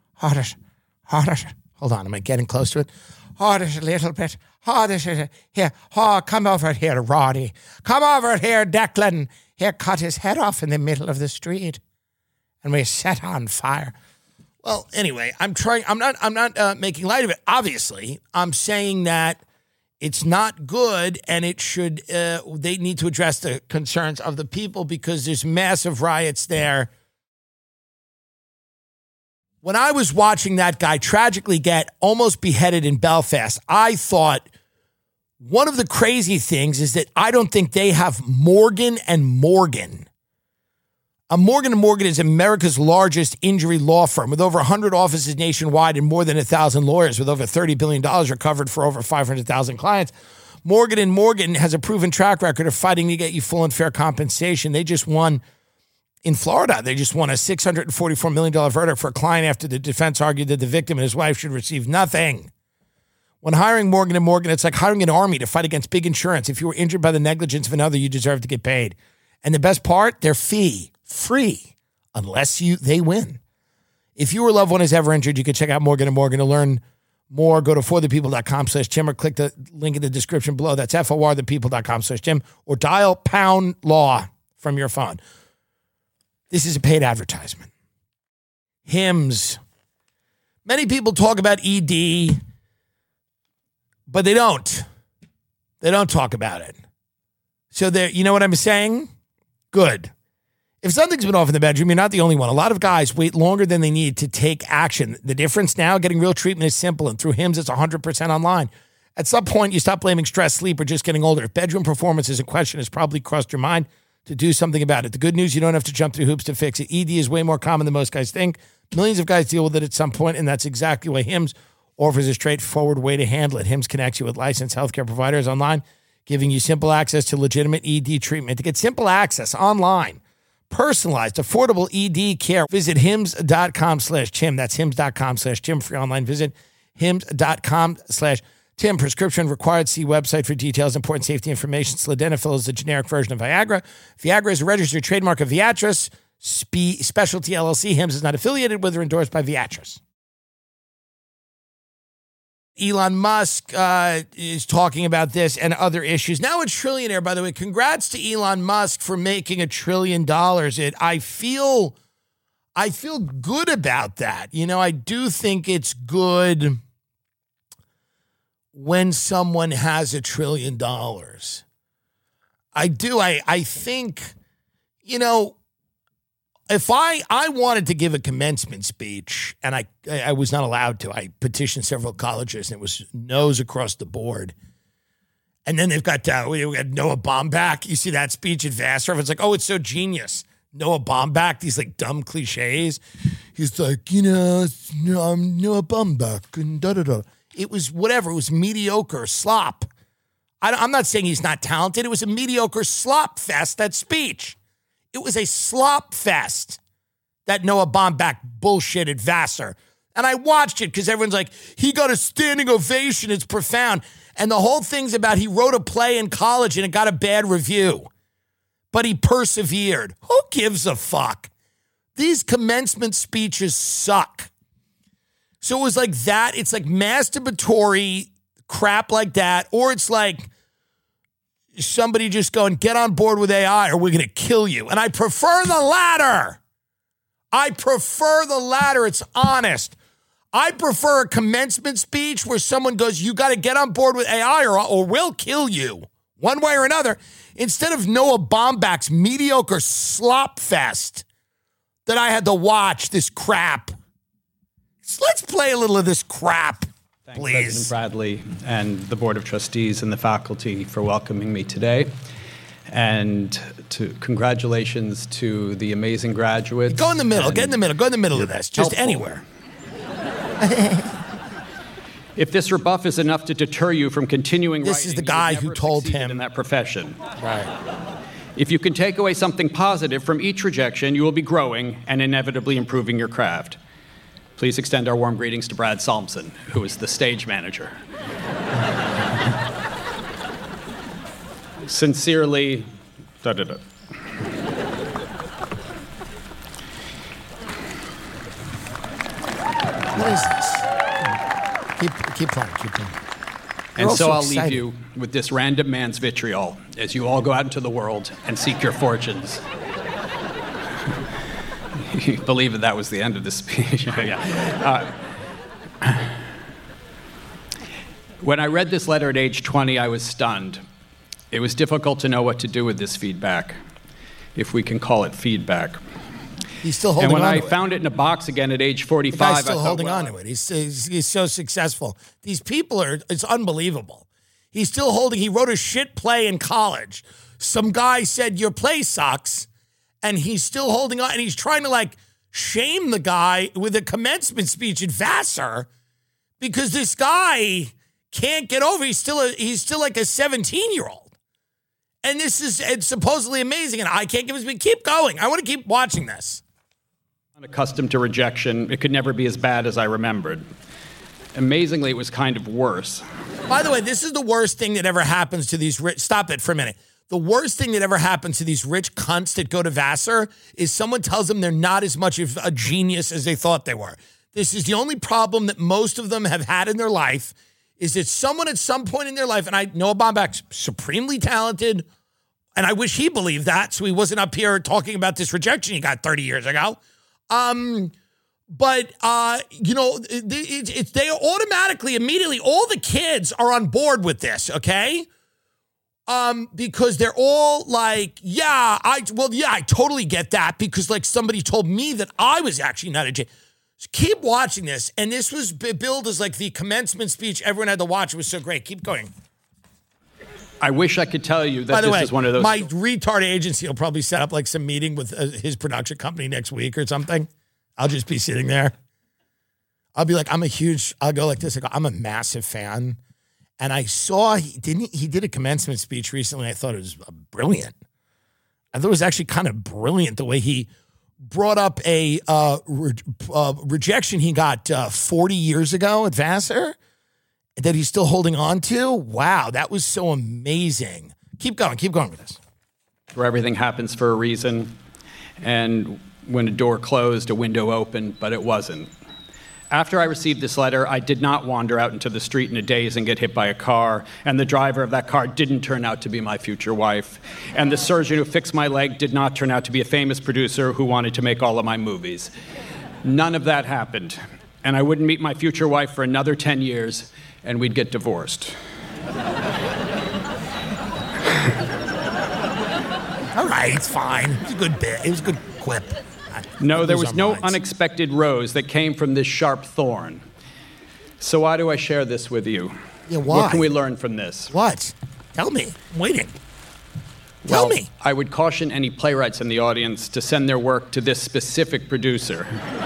on, am I getting close to it? Hold it a little bit. Hold it here. Oh, come over here, Roddy. Come over here, Declan. Here, cut his head off in the middle of the street. And we set on fire. Well, anyway, I'm not making light of it. Obviously, I'm saying that it's not good, and it should. They need to address the concerns of the people because there's massive riots there. When I was watching that guy tragically get almost beheaded in Belfast, I thought one of the crazy things is that I don't think they have Morgan & Morgan. Morgan & Morgan is America's largest injury law firm with over 100 offices nationwide and more than 1,000 lawyers with over $30 billion recovered for over 500,000 clients. Morgan & Morgan has a proven track record of fighting to get you full and fair compensation. They just won in Florida. They just won a $644 million verdict for a client after the defense argued that the victim and his wife should receive nothing. When hiring Morgan & Morgan, it's like hiring an army to fight against big insurance. If you were injured by the negligence of another, you deserve to get paid. And the best part, their fee. Free, unless they win. If your loved one is ever injured, you can check out Morgan & Morgan to learn more. Go to forthepeople.com/Jim or click the link in the description below. That's forthepeople.com/Jim or dial pound law from your phone. This is a paid advertisement. Hims. Many people talk about ED, but they don't. They don't talk about it. So you know what I'm saying? Good. If something's been off in the bedroom, you're not the only one. A lot of guys wait longer than they need to take action. The difference now, getting real treatment is simple, and through Hims, it's 100% online. At some point, you stop blaming stress, sleep, or just getting older. If bedroom performance is a question, it's probably crossed your mind. to do something about it. The good news, you don't have to jump through hoops to fix it. ED is way more common than most guys think. Millions of guys deal with it at some point, and that's exactly why HIMS offers a straightforward way to handle it. HIMS connects you with licensed healthcare providers online, giving you simple access to legitimate ED treatment. To get simple access online, personalized, affordable ED care, visit hims.com/Tim. That's hims.com/Tim for your online visit. hims.com/Tim. Prescription required. See website for details. Important safety information. Sildenafil is the generic version of Viagra. Viagra is a registered trademark of Viatris Specialty LLC. HIMS is not affiliated with or endorsed by Viatris. Elon Musk is talking about this and other issues. Now a trillionaire, by the way. Congrats to Elon Musk for making $1 trillion. I feel good about that. You know, I do think it's good when someone has $1 trillion. I do. I think, you know, if I wanted to give a commencement speech and I was not allowed to, I petitioned several colleges and it was no's across the board. And then they've got we got Noah Baumbach. You see that speech at Vassar? It's like, oh, it's so genius. Noah Baumbach, these like dumb cliches. He's like, you know, I'm Noah Baumbach and da-da-da. It was whatever. It was mediocre slop. I'm not saying he's not talented. It was a mediocre slop fest, that speech. It was a slop fest, that Noah Baumbach bullshit at Vassar. And I watched it because everyone's like, he got a standing ovation. It's profound. And the whole thing's about he wrote a play in college and it got a bad review. But he persevered. Who gives a fuck? These commencement speeches suck. So it was like that. It's like masturbatory crap like that. Or it's like somebody just going, get on board with AI or we're going to kill you. And I prefer the latter. It's honest. I prefer a commencement speech where someone goes, you got to get on board with AI or we'll kill you one way or another, instead of Noah Baumbach's mediocre slop fest that I had to watch this crap. So let's play a little of this crap.
Thanks,
please.
President Bradley and the Board of Trustees and the faculty for welcoming me today. And congratulations to the amazing graduates.
Go in the middle. Get in the middle. Go in the middle of this. Just
helpful.
Anywhere.
If this rebuff is enough to deter you from continuing
this
writing,
is the guy who told him
in that profession.
Right.
If you can take away something positive from each rejection, you will be growing and inevitably improving your craft. Please extend our warm greetings to Brad Salmson, who is the stage manager. Sincerely, da-da-da.
What is this? Keep playing.
And so I'll leave you with this random man's vitriol as you all go out into the world and seek your fortunes. You believe that was the end of the speech? Yeah. When I read this letter at age 20, I was stunned. It was difficult to know what to do with this feedback, if we can call it feedback.
He's still holding on to it.
And when I found it in a box again at age 45,
the guy's still holding on to it. He's so successful. These people it's unbelievable. He's still holding. He wrote a shit play in college. Some guy said, your play sucks. And he's still holding on. And he's trying to like shame the guy with a commencement speech at Vassar because this guy can't get over. He's still like a 17-year-old. And it's supposedly amazing. And I can't give his speech. Keep going. I want to keep watching this.
Unaccustomed to rejection, it could never be as bad as I remembered. Amazingly, it was kind of worse.
By the way, this is the worst thing that ever happens to these rich. Stop it for a minute. The worst thing that ever happens to these rich cunts that go to Vassar is someone tells them they're not as much of a genius as they thought they were. This is the only problem that most of them have had in their life is that someone at some point in their life, and I know Baumbach's supremely talented, and I wish he believed that so he wasn't up here talking about this rejection he got 30 years ago. But they automatically, immediately, all the kids are on board with this, okay? Because they're all like, I totally get that because like somebody told me that I was actually not a genius. So keep watching this. And this was billed as like the commencement speech everyone had to watch. It was so great. Keep going.
I wish I could tell you that
By the
this
way,
is one of those.
my retard agency will probably set up like some meeting with his production company next week or something. I'll just be sitting there. I'll be like, I'll go like this. I go, I'm a massive fan. And I saw, he did a commencement speech recently. I thought it was brilliant. I thought it was actually kind of brilliant the way he brought up a rejection he got 40 years ago at Vassar that he's still holding on to. Wow, that was so amazing. Keep going with this.
Where everything happens for a reason. And when a door closed, a window opened, but it wasn't. After I received this letter, I did not wander out into the street in a daze and get hit by a car, and the driver of that car didn't turn out to be my future wife, and the surgeon who fixed my leg did not turn out to be a famous producer who wanted to make all of my movies. None of that happened, and I wouldn't meet my future wife for another 10 years, and we'd get divorced.
All right, it's fine. It was a good bit. It was a good quip.
No, there was no unexpected rose that came from this sharp thorn. So why do I share this with you?
Yeah, why?
What can we learn from this?
What? Tell me. I'm waiting. Tell me.
I would caution any playwrights in the audience to send their work to this specific producer.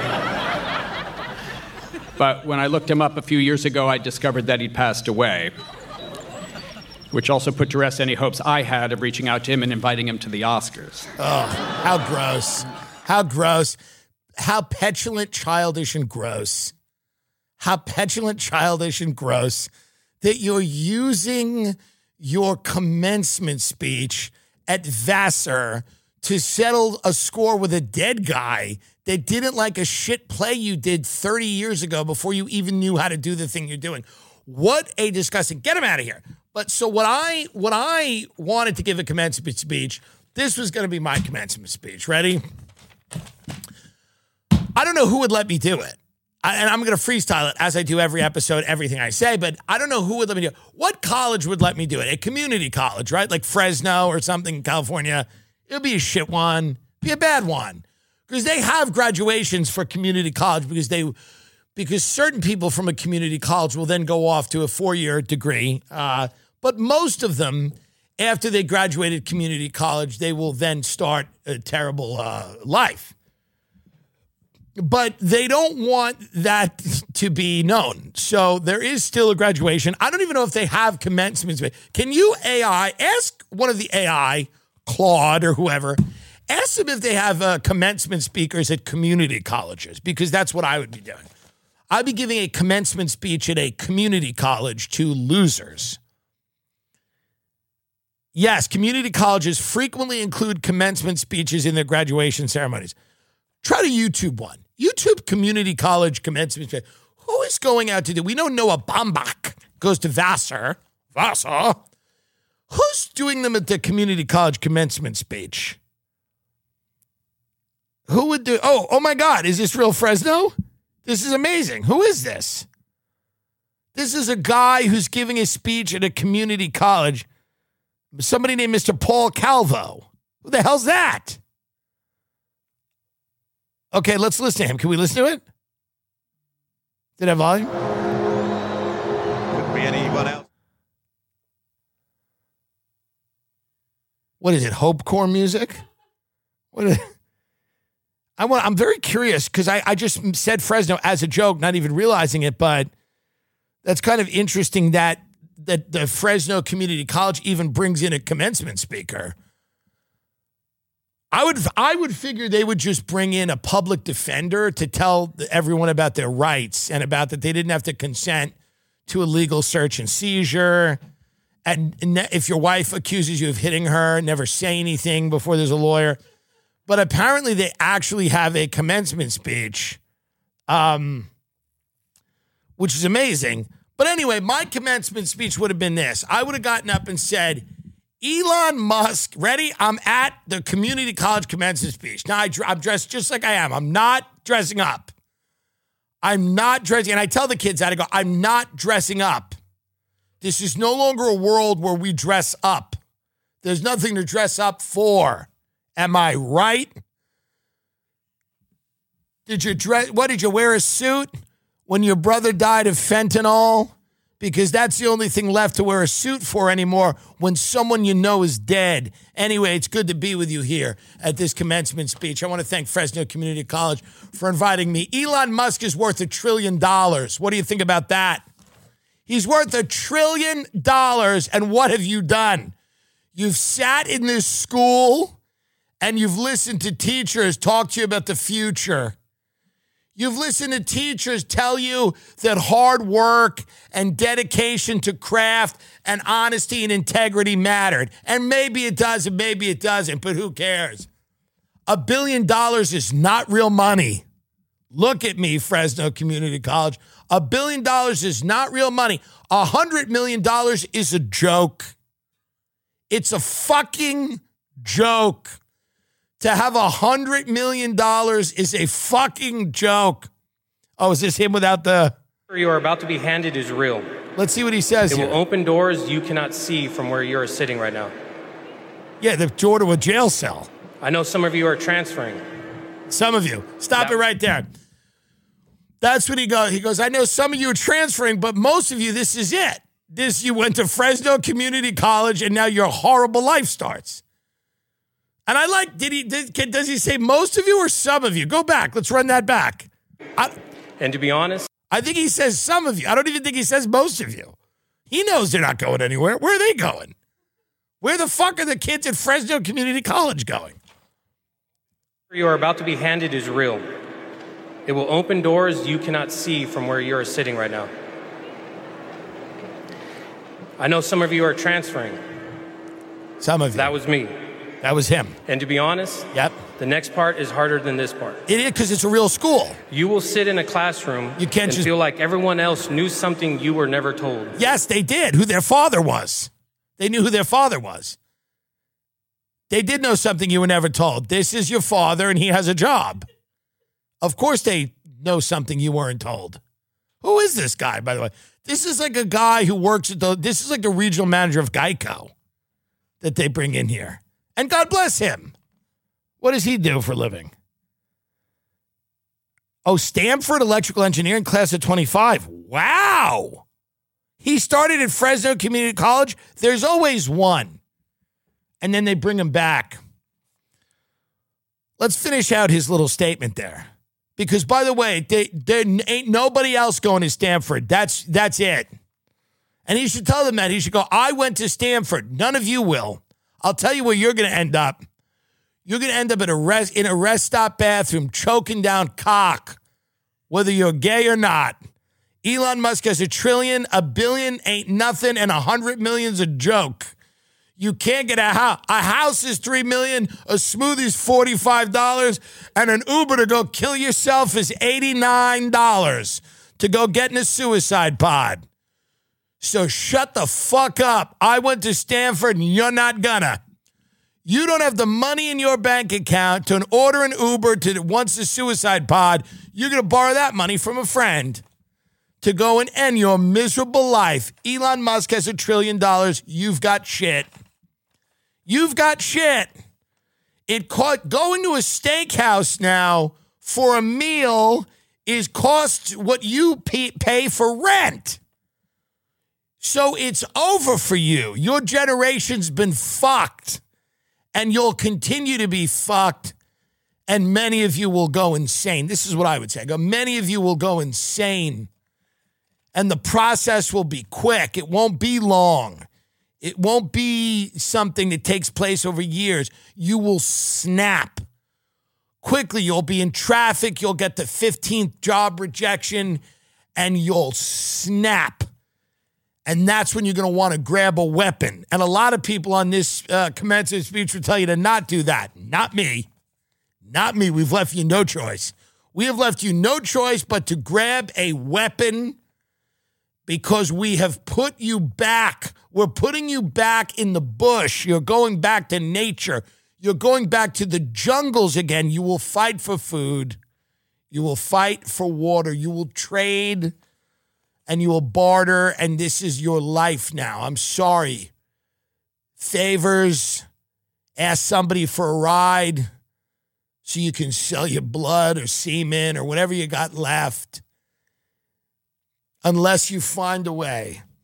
But when I looked him up a few years ago, I discovered that he'd passed away, which also put to rest any hopes I had of reaching out to him and inviting him to the Oscars.
Oh, how gross. How gross. How petulant, childish, and gross. How petulant, childish, and gross that you're using your commencement speech at Vassar to settle a score with a dead guy that didn't like a shit play you did 30 years ago before you even knew how to do the thing you're doing. What a disgusting... Get him out of here. But so what I wanted to give a commencement speech, this was going to be my commencement speech. Ready? I don't know who would let me do it. And I'm going to freestyle it as I do every episode, everything I say, but I don't know who would let me do it. What college would let me do it? A community college, right? Like Fresno or something in California. It would be a shit one, be a bad one. Because they have graduations for community college because certain people from a community college will then go off to a 4-year degree. But most of them, after they graduated community college, they will then start a terrible life. But they don't want that to be known. So there is still a graduation. I don't even know if they have commencement. Can you ask one of the AI, Claude or whoever, ask them if they have commencement speakers at community colleges, because that's what I would be doing. I'd be giving a commencement speech at a community college to losers. Yes, community colleges frequently include commencement speeches in their graduation ceremonies. Try to YouTube one. YouTube community college commencement speech. Who is going out to do? We know Noah Baumbach goes to Vassar. Vassar. Who's doing them at the community college commencement speech? Who would do? Oh my God. Is this real Fresno? This is amazing. Who is this? This is a guy who's giving a speech at a community college. Somebody named Mr. Paul Calvo. Who the hell's that? Okay, let's listen to him. Can we listen to it? Did I have volume?
Couldn't be anyone else.
What is it? Hopecore music? What is it? I'm very curious because I just said Fresno as a joke, not even realizing it, but that's kind of interesting that the Fresno Community College even brings in a commencement speaker. I would figure they would just bring in a public defender to tell everyone about their rights and about that they didn't have to consent to a legal search and seizure. And if your wife accuses you of hitting her, never say anything before there's a lawyer. But apparently they actually have a commencement speech, which is amazing. But anyway, my commencement speech would have been this. I would have gotten up and said, Elon Musk, ready? I'm at the community college commencement speech. Now, I'm dressed just like I am. I'm not dressing up. I'm not dressing. And I tell the kids that. I go, I'm not dressing up. This is no longer a world where we dress up. There's nothing to dress up for. Am I right? Did you wear a suit when your brother died of fentanyl? because that's the only thing left to wear a suit for anymore when someone you know is dead. Anyway, it's good to be with you here at this commencement speech. I want to thank Fresno Community College for inviting me. Elon Musk is worth $1 trillion. What do you think about that? He's worth $1 trillion, and what have you done? You've sat in this school and you've listened to teachers talk to you about the future. You've listened to teachers tell you that hard work and dedication to craft and honesty and integrity mattered. And maybe it does and maybe it doesn't, but who cares? $1 billion is not real money. Look at me, Fresno Community College. $1 billion is not real money. $100 million is a joke. It's a fucking joke. To have $100 million is a fucking joke. Oh, is this him without the...
You are about to be handed is real.
Let's see what he says here.
It will open doors you cannot see from where you're sitting right now.
Yeah, the door to a jail cell.
I know some of you are transferring.
Some of you. Stop it right there. That's what he goes. He goes, I know some of you are transferring, but most of you, this is it. You went to Fresno Community College, and now your horrible life starts. And I like, does he say most of you or some of you? Go back. Let's run that back.
And to be honest,
I think he says some of you. I don't even think he says most of you. He knows they're not going anywhere. Where are they going? Where the fuck are the kids at Fresno Community College going?
You are about to be handed is real. It will open doors you cannot see from where you're sitting right now. I know some of you are transferring.
Some of you.
That was me.
That was him.
And to be honest,
yep,
the next part is harder than this part.
It is, because it's a real school.
You will sit in a classroom and feel like everyone else knew something you were never told.
Yes, they did, who their father was. They knew who their father was. They did know something you were never told. This is your father, and he has a job. Of course they know something you weren't told. Who is this guy, by the way? This is like a guy who works this is like the regional manager of Geico that they bring in here. And God bless him. What does he do for a living? Oh, Stanford Electrical Engineering class of 25. Wow. He started at Fresno Community College. There's always one. And then they bring him back. Let's finish out his little statement there. Because, by the way, there ain't nobody else going to Stanford. That's it. And he should tell them that. He should go, I went to Stanford. None of you will. I'll tell you where you're going to end up. You're going to end up in a rest stop bathroom choking down cock, whether you're gay or not. Elon Musk has $1 trillion, $1 billion ain't nothing, and 100 million's a joke. You can't get a house. A house is $3 million, a smoothie's $45, and an Uber to go kill yourself is $89 to go get in a suicide pod. So shut the fuck up. I went to Stanford and you're not gonna. You don't have the money in your bank account to order an Uber to once a suicide pod. You're going to borrow that money from a friend to go and end your miserable life. Elon Musk has $1 trillion. You've got shit. You've got shit. Going to a steakhouse now for a meal costs what you pay for rent. So it's over for you. Your generation's been fucked, and you'll continue to be fucked, and many of you will go insane. This is what I would say. Many of you will go insane, and the process will be quick. It won't be long. It won't be something that takes place over years. You will snap quickly. You'll be in traffic. You'll get the 15th job rejection, and you'll snap. And that's when you're going to want to grab a weapon. And a lot of people on this commencement speech will tell you to not do that. Not me. Not me. We've left you no choice. We have left you no choice but to grab a weapon because we have put you back. We're putting you back in the bush. You're going back to nature. You're going back to the jungles again. You will fight for food. You will fight for water. You will trade and you will barter, and this is your life now. I'm sorry. Favors, ask somebody for a ride so you can sell your blood or semen or whatever you got left. Unless you find a way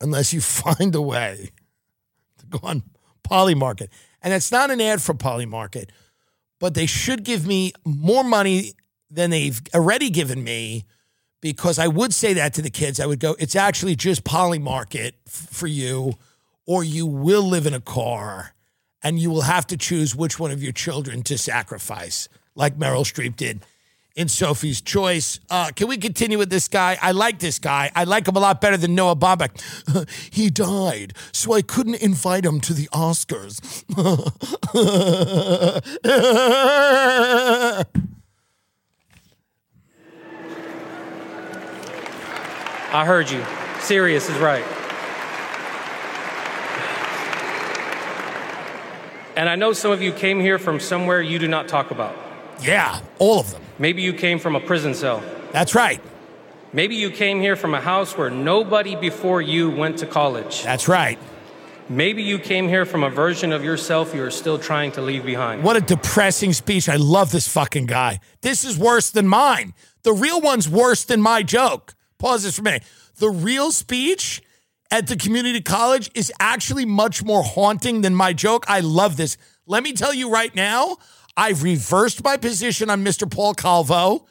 unless you find a way to go on Polymarket. And it's not an ad for Polymarket, but they should give me more money than they've already given me, because I would say that to the kids. I would go, it's actually just Polymarket for you, or you will live in a car and you will have to choose which one of your children to sacrifice, like Meryl Streep did in Sophie's Choice. Can we continue with this guy? I like this guy. I like him a lot better than Noah Baumbach. He died, so I couldn't invite him to the Oscars.
I heard you. Sirius is right. And I know some of you came here from somewhere you do not talk about.
Yeah, all of them.
Maybe you came from a prison cell.
That's right.
Maybe you came here from a house where nobody before you went to college.
That's right.
Maybe you came here from a version of yourself you are still trying to leave behind.
What a depressing speech. I love this fucking guy. This is worse than mine. The real one's worse than my joke. Pause this for a minute. The real speech at the community college is actually much more haunting than my joke. I love this. Let me tell you right now, I've reversed my position on Mr. Paul Calvo,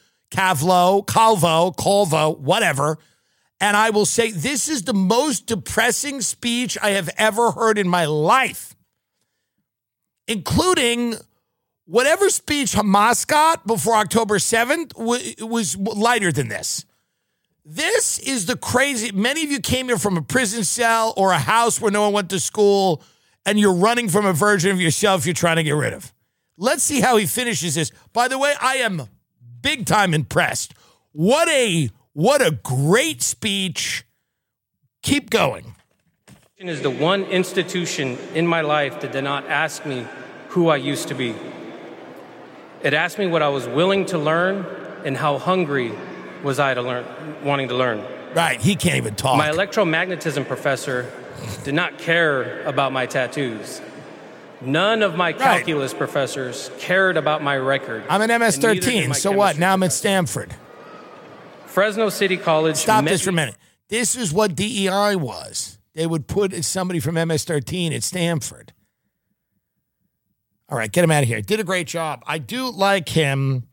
whatever. And I will say this is the most depressing speech I have ever heard in my life, including whatever speech Hamas got before October 7th was lighter than this. This is the crazy. Many of you came here from a prison cell or a house where no one went to school, and you're running from a version of yourself you're trying to get rid of. Let's see how he finishes this. By the way, I am big time impressed. What a great speech. Keep going.
It is the one institution in my life that did not ask me who I used to be. It asked me what I was willing to learn and how hungry was I to learn, wanting to learn.
Right, he can't even talk.
My electromagnetism professor did not care about my tattoos. None of my calculus professors cared about my record.
I'm an MS-13, so what? Now I'm at Stanford.
Fresno City College.
Stop this for a minute. This is what DEI was. They would put somebody from MS-13 at Stanford. All right, get him out of here. Did a great job. I do like him.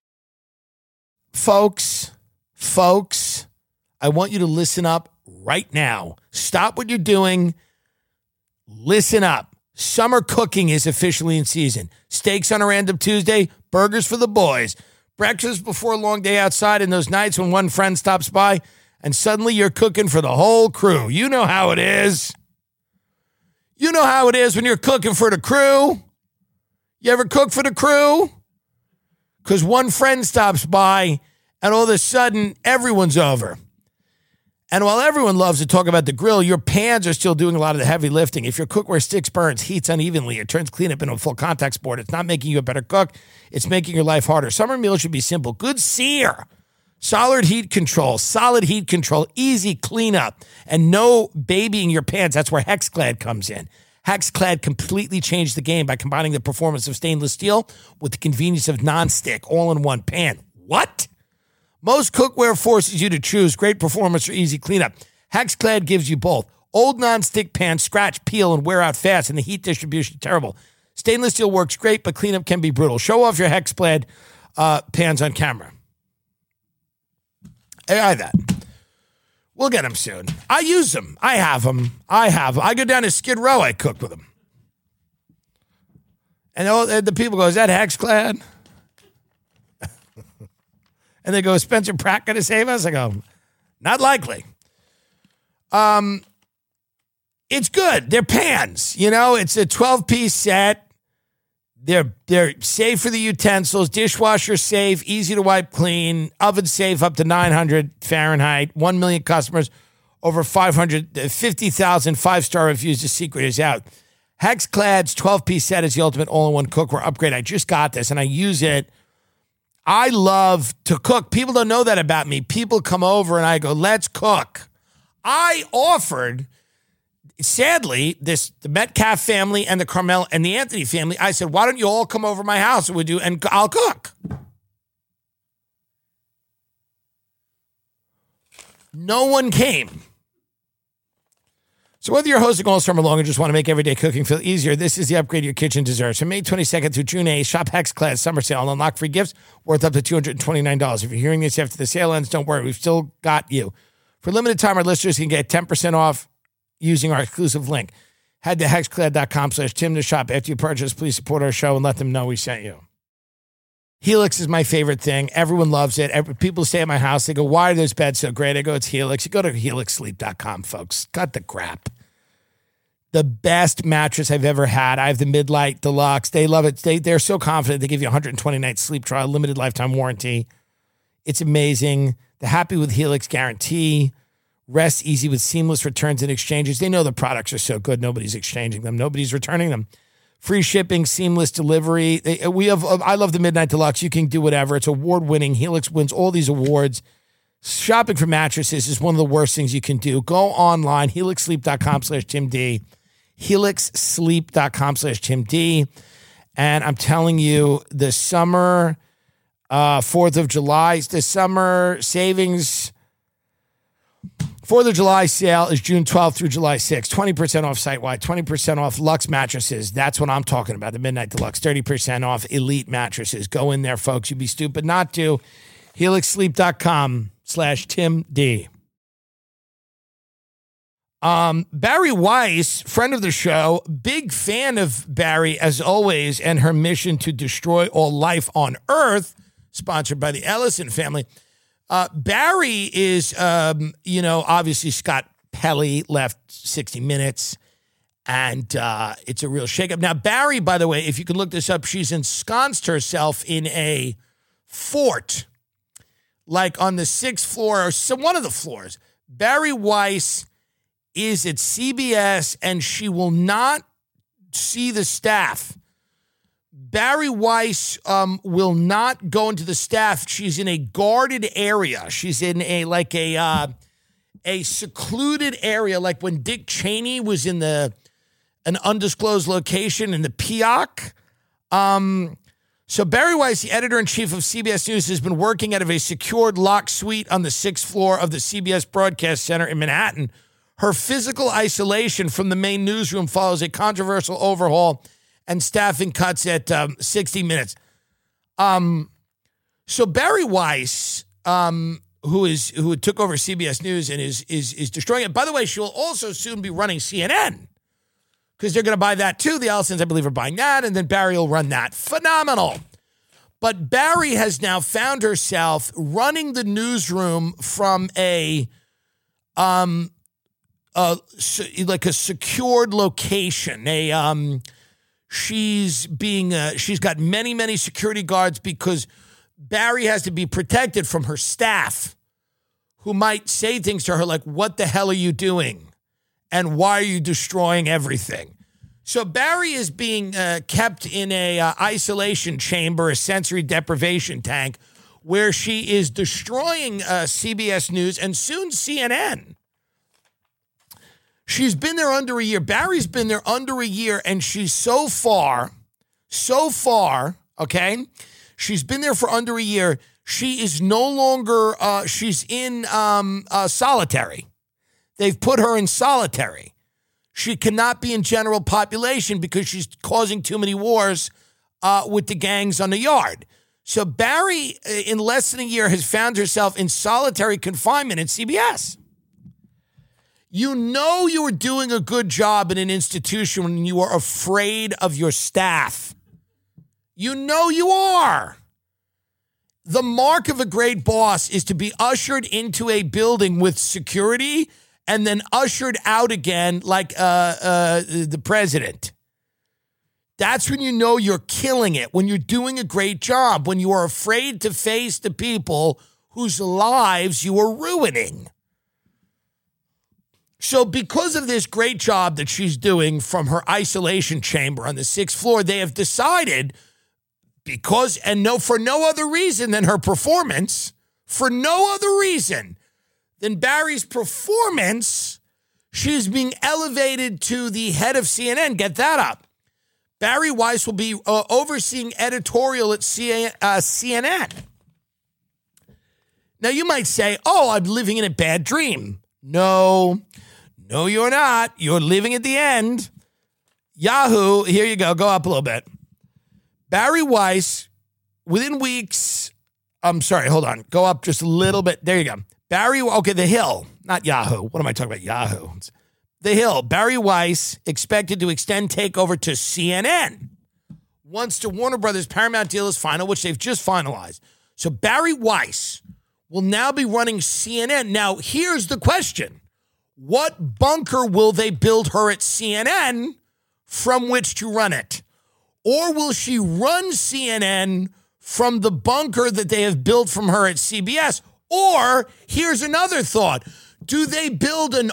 Folks, I want you to listen up right now. Stop what you're doing. Listen up. Summer cooking is officially in season. Steaks on a random Tuesday, burgers for the boys, breakfast before a long day outside, and those nights when one friend stops by and suddenly you're cooking for the whole crew. You know how it is. You know how it is when you're cooking for the crew. You ever cook for the crew? Because one friend stops by and all of a sudden everyone's over. And while everyone loves to talk about the grill, your pans are still doing a lot of the heavy lifting. If your cookware sticks, burns, heats unevenly, it turns cleanup into a full contact sport. It's not making you a better cook. It's making your life harder. Summer meals should be simple. Good sear, solid heat control, easy cleanup, and no babying your pans. That's where HexClad comes in. HexClad completely changed the game by combining the performance of stainless steel with the convenience of nonstick all-in-one pan. What? Most cookware forces you to choose great performance or easy cleanup. HexClad gives you both. Old nonstick pans scratch, peel, and wear out fast, and the heat distribution is terrible. Stainless steel works great, but cleanup can be brutal. Show off your HexClad pans on camera. AI that. We'll get them soon. I use them. I have them. I go down to Skid Row. I cook with them. And the people go, is that HexClad? And they go, is Spencer Pratt going to save us? I go, not likely. It's good. They're pans. You know, it's a 12-piece set. They're safe for the utensils, dishwasher safe, easy to wipe clean, oven safe up to 900 Fahrenheit, 1 million customers, over 550,000 five-star reviews. The secret is out. HexClad's 12-piece set is the ultimate all-in-one cookware upgrade. I just got this, and I use it. I love to cook. People don't know that about me. People come over, and I go, let's cook. I offered, sadly, the Metcalf family and the Carmel and the Anthony family, I said, why don't you all come over to my house and I'll cook. No one came. So whether you're hosting all summer long or just want to make everyday cooking feel easier, this is the upgrade your kitchen deserves. From May 22nd through June 8th, shop HexClad Summer Sale and unlock free gifts worth up to $229. If you're hearing this after the sale ends, don't worry, we've still got you. For limited time, our listeners can get 10% off using our exclusive link. Head to hexclad.com/Tim to shop. After you purchase, please support our show and let them know we sent you. Helix is my favorite thing. Everyone loves it. People stay at my house. They go, why are those beds so great? I go, it's Helix. You go to helixsleep.com, folks. Cut the crap. The best mattress I've ever had. I have the Midlight Deluxe. They love it. They're so confident. They give you a 120-night sleep trial, limited lifetime warranty. It's amazing. The Happy with Helix guarantee. Rest easy with seamless returns and exchanges. They know the products are so good. Nobody's exchanging them. Nobody's returning them. Free shipping, seamless delivery. I love the Midnight Deluxe. You can do whatever. It's award-winning. Helix wins all these awards. Shopping for mattresses is one of the worst things you can do. Go online, helixsleep.com/TimD. helixsleep.com/TimD. And I'm telling you, the summer 4th of July, the summer savings 4th of July sale is June 12th through July 6th. 20% off site-wide, 20% off Luxe mattresses. That's what I'm talking about, the Midnight Deluxe. 30% off Elite mattresses. Go in there, folks. You'd be stupid not to. helixsleep.com/TimD. Barry Weiss, friend of the show, big fan of Barry as always, and her mission to destroy all life on Earth, sponsored by the Ellison family. Barry is, obviously Scott Pelley left 60 Minutes, and it's a real shakeup. Now, Barry, by the way, if you can look this up, she's ensconced herself in a fort, like on the 6th floor or one of the floors. Barry Weiss is at CBS, and she will not see the staff. Barry Weiss will not go into the staff. She's in a guarded area. She's in a secluded area, like when Dick Cheney was in an undisclosed location in the Peoc. So Barry Weiss, the editor-in-chief of CBS News, has been working out of a secured locked suite on the 6th floor of the CBS Broadcast Center in Manhattan. Her physical isolation from the main newsroom follows a controversial overhaul and staffing cuts at 60 Minutes. So Barry Weiss, who took over CBS News and is destroying it. By the way, she will also soon be running CNN because they're going to buy that too. The Ellisons, I believe, are buying that, and then Barry will run that. Phenomenal. But Barry has now found herself running the newsroom from a secured location. She's got many security guards because Barry has to be protected from her staff, who might say things to her like, "What the hell are you doing? And why are you destroying everything?" So Barry is being kept in a isolation chamber, a sensory deprivation tank, where she is destroying CBS News and soon CNN. She's been there under a year. Barry's been there under a year, and she's so far, okay? She's been there for under a year. She is no longer, she's in solitary. They've put her in solitary. She cannot be in general population because she's causing too many wars with the gangs on the yard. So Barry, in less than a year, has found herself in solitary confinement at CBS. You know you are doing a good job in an institution when you are afraid of your staff. You know you are. The mark of a great boss is to be ushered into a building with security and then ushered out again like the president. That's when you know you're killing it, when you're doing a great job, when you are afraid to face the people whose lives you are ruining. So because of this great job that she's doing from her isolation chamber on the 6th floor, they have decided, for no other reason than her performance, for no other reason than Barry's performance, she's being elevated to the head of CNN. Get that up. Barry Weiss will be overseeing editorial at CNN. Now you might say, I'm living in a bad dream. No. No, you're not. You're living at the end. Yahoo, here you go. Go up a little bit. Barry Weiss, within weeks, I'm sorry, hold on. Go up just a little bit. There you go. The Hill, not Yahoo. What am I talking about? Yahoo. The Hill. Barry Weiss expected to extend takeover to CNN once the Warner Brothers Paramount deal is final, which they've just finalized. So Barry Weiss will now be running CNN. Now, here's the question. What bunker will they build her at CNN from which to run it? Or will she run CNN from the bunker that they have built from her at CBS? Or, here's another thought. Do they build an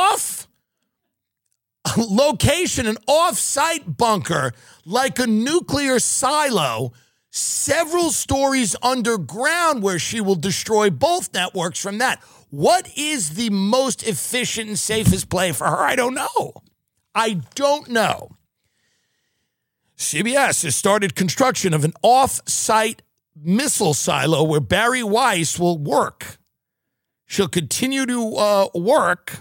off-location, an off-site bunker, like a nuclear silo, several stories underground where she will destroy both networks from that? What is the most efficient and safest play for her? I don't know. CBS has started construction of an off-site missile silo where Barry Weiss will work. She'll continue to work.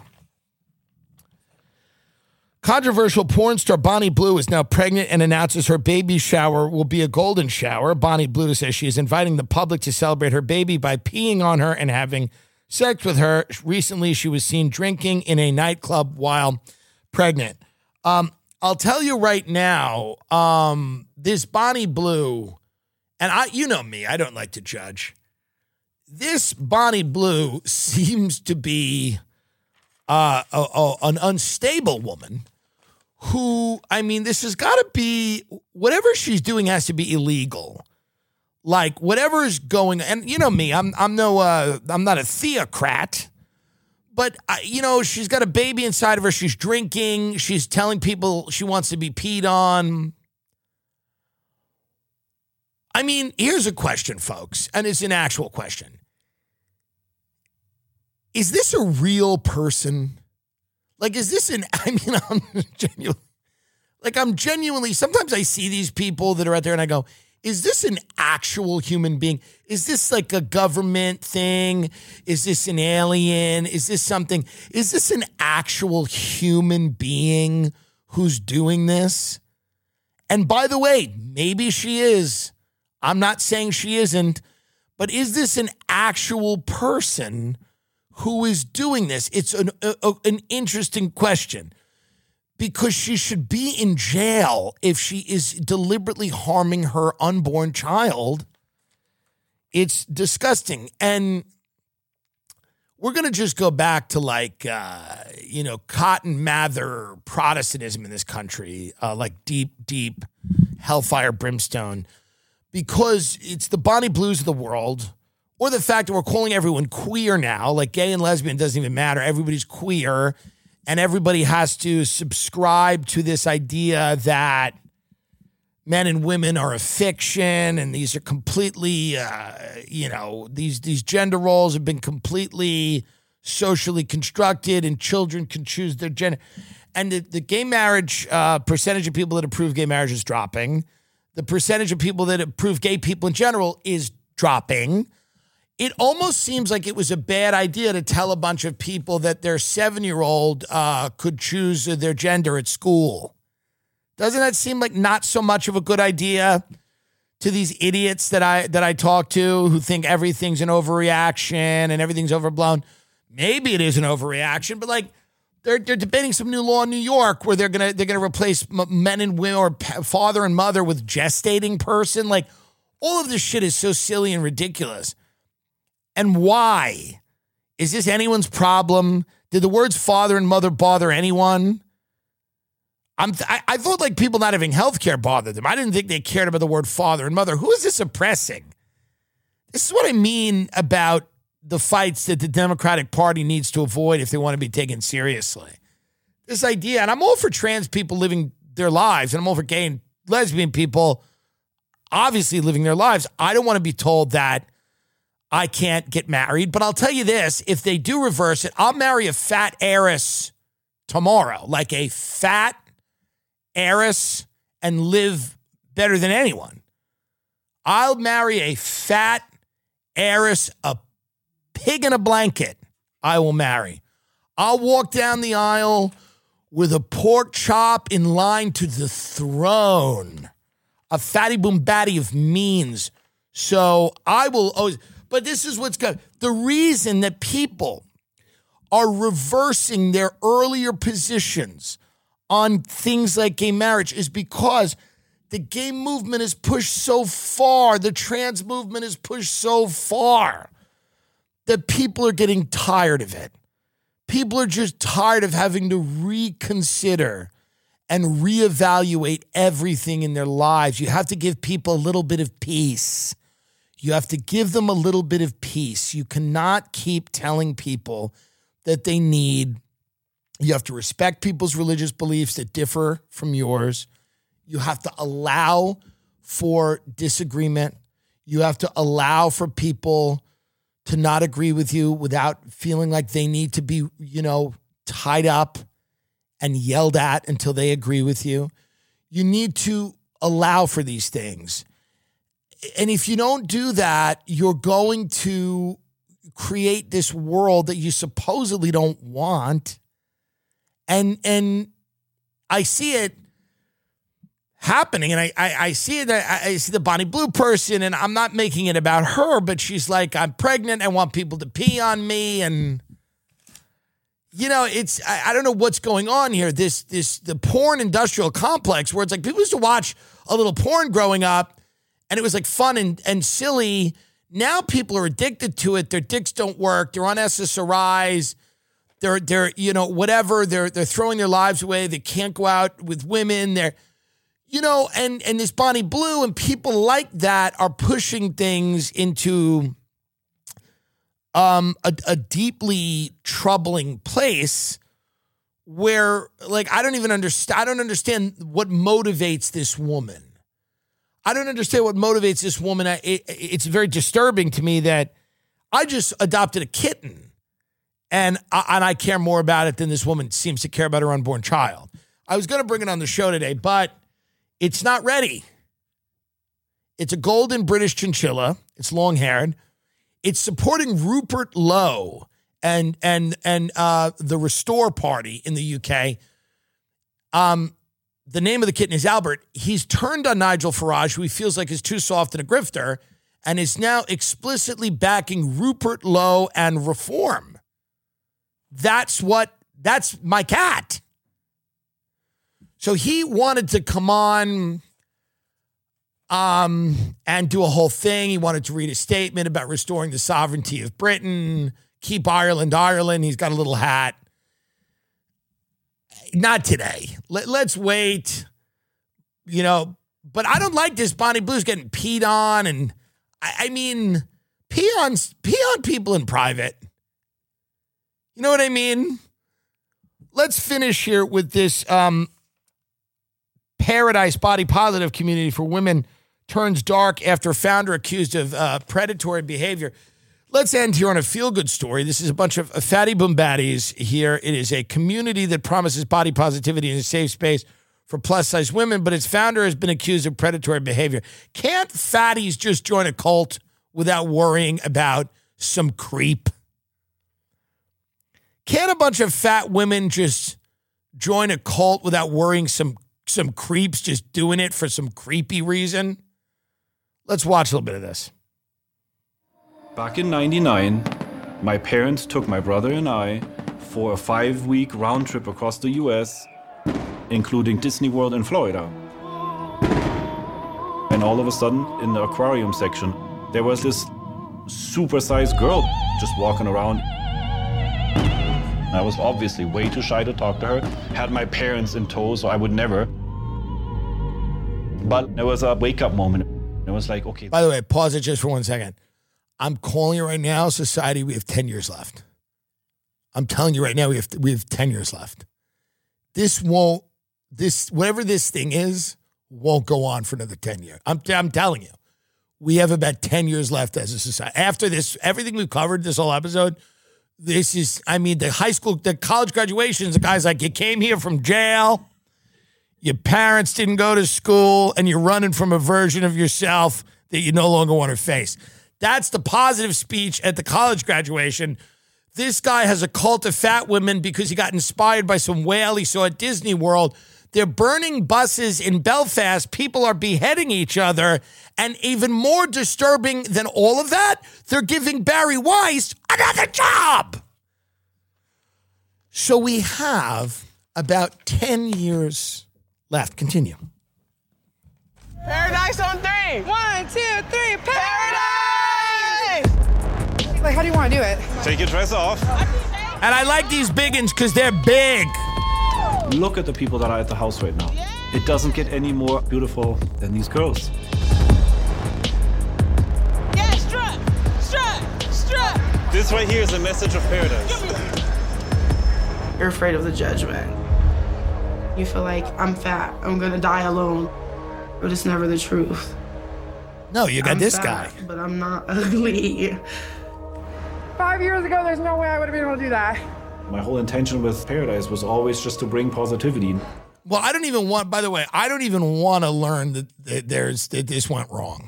Controversial porn star Bonnie Blue is now pregnant and announces her baby shower will be a golden shower. Bonnie Blue says she is inviting the public to celebrate her baby by peeing on her and having sex with her. Recently, she was seen drinking in a nightclub while pregnant. I'll tell you right now, this Bonnie Blue, and you know me, I don't like to judge. This Bonnie Blue seems to be an unstable woman who, I mean, this has got to be, whatever she's doing has to be illegal. Like whatever is going, and you know me, I'm not a theocrat. But, she's got a baby inside of her. She's drinking. She's telling people she wants to be peed on. I mean, here's a question, folks, and it's an actual question. Is this a real person? Like, is this I'm genuinely, sometimes I see these people that are out there and I go, is this an actual human being? Is this like a government thing? Is this an alien? Is this something? Is this an actual human being who's doing this? And by the way, maybe she is. I'm not saying she isn't, but is this an actual person who is doing this? It's an interesting question. Because she should be in jail if she is deliberately harming her unborn child. It's disgusting. And we're going to just go back to Cotton Mather Protestantism in this country, like deep hellfire brimstone, because it's the Bonnie Blues of the world, or the fact that we're calling everyone queer now, like gay and lesbian doesn't even matter. Everybody's queer. And everybody has to subscribe to this idea that men and women are a fiction, and these are completely, these gender roles have been completely socially constructed, and children can choose their gender. And the gay marriage percentage of people that approve gay marriage is dropping. The percentage of people that approve gay people in general is dropping. It almost seems like it was a bad idea to tell a bunch of people that their 7-year-old could choose their gender at school. Doesn't that seem like not so much of a good idea to these idiots that I talk to who think everything's an overreaction and everything's overblown? Maybe it is an overreaction, but like they're debating some new law in New York where they're gonna replace men and women or father and mother with gestating person. Like all of this shit is so silly and ridiculous. And why? Is this anyone's problem? Did the words father and mother bother anyone? I thought like people not having health care bothered them. I didn't think they cared about the word father and mother. Who is this oppressing? This is what I mean about the fights that the Democratic Party needs to avoid if they want to be taken seriously. This idea, and I'm all for trans people living their lives, and I'm all for gay and lesbian people obviously living their lives. I don't want to be told that I can't get married, but I'll tell you this, if they do reverse it, I'll marry a fat heiress tomorrow, like a fat heiress, and live better than anyone. I'll marry a fat heiress, a pig in a blanket I will marry. I'll walk down the aisle with a pork chop in line to the throne. A fatty boom batty of means. So I will always, but this is what's good. The reason that people are reversing their earlier positions on things like gay marriage is because the gay movement is pushed so far, the trans movement is pushed so far that people are getting tired of it. People are just tired of having to reconsider and reevaluate everything in their lives. You have to give people a little bit of peace. You have to give them a little bit of peace. You cannot keep telling people that they need. You have to respect people's religious beliefs that differ from yours. You have to allow for disagreement. You have to allow for people to not agree with you without feeling like they need to be, tied up and yelled at until they agree with you. You need to allow for these things. And if you don't do that, you're going to create this world that you supposedly don't want. And I see it happening, and I see it. I see the Bonnie Blue person, and I'm not making it about her, but she's like, I'm pregnant. I want people to pee on me, and it's I don't know what's going on here. The porn industrial complex where it's like people used to watch a little porn growing up, and it was like fun and silly. Now people are addicted to it. Their dicks don't work. They're on SSRIs. They're whatever. They're throwing their lives away. They can't go out with women. They're and this Bonnie Blue and people like that are pushing things into a deeply troubling place where, like, I don't understand what motivates this woman. I don't understand what motivates this woman. It's very disturbing to me that I just adopted a kitten and I care more about it than this woman seems to care about her unborn child. I was going to bring it on the show today, but it's not ready. It's a golden British chinchilla. It's long-haired. It's supporting Rupert Lowe and the Restore Party in the UK. The name of the kitten is Albert. He's turned on Nigel Farage, who he feels like is too soft and a grifter, and is now explicitly backing Rupert Lowe and reform. That's my cat. So he wanted to come on and do a whole thing. He wanted to read a statement about restoring the sovereignty of Britain, keep Ireland, Ireland. He's got a little hat. Not today. Let's wait, but I don't like this Bonnie Blue's getting peed on. And I mean, pee on people in private. You know what I mean? Let's finish here with this Paradise Body Positive community for women turns dark after founder accused of predatory behavior. Let's end here on a feel-good story. This is a bunch of fatty boom baddies here. It is a community that promises body positivity in a safe space for plus-size women, but its founder has been accused of predatory behavior. Can't fatties just join a cult without worrying about some creep? Can't a bunch of fat women just join a cult without worrying some creeps just doing it for some creepy reason? Let's watch a little bit of this.
Back in '99, my parents took my brother and I for a 5-week round trip across the US, including Disney World in Florida. And all of a sudden, in the aquarium section, there was this super-sized girl just walking around. I was obviously way too shy to talk to her. Had my parents in tow, so I would never. But there was a wake-up moment. It was like, okay.
By the way, pause it just for 1 second. I'm calling you right now, society, we have 10 years left. I'm telling you right now, we have 10 years left. Whatever this thing is, won't go on for another 10 years. I'm telling you. We have about 10 years left as a society. After this, everything we've covered this whole episode, the college graduations, the guy's like, you came here from jail, your parents didn't go to school, and you're running from a version of yourself that you no longer want to face. That's the positive speech at the college graduation. This guy has a cult of fat women because he got inspired by some whale he saw at Disney World. They're burning buses in Belfast. People are beheading each other. And even more disturbing than all of that, they're giving Barry Weiss another job. So we have about 10 years left. Continue.
Paradise on 3. 1, 2, 3. Paradise!
Like, how do you want to do it?
Take your dress off.
And I like these biggins because they're big.
Look at the people that are at the house right now. It doesn't get any more beautiful than these girls.
Yeah, strut, strut, strut.
This right here is a message of paradise.
You're afraid of the judgment. You feel like, I'm fat, I'm gonna die alone. But it's never the truth.
No, you got
I'm
this
fat,
guy.
But I'm not ugly.
5 years ago, there's no way I would have been able to do that.
My whole intention with Paradise was always just to bring positivity.
Well, I don't even want, by the way, I don't even want to learn that this went wrong.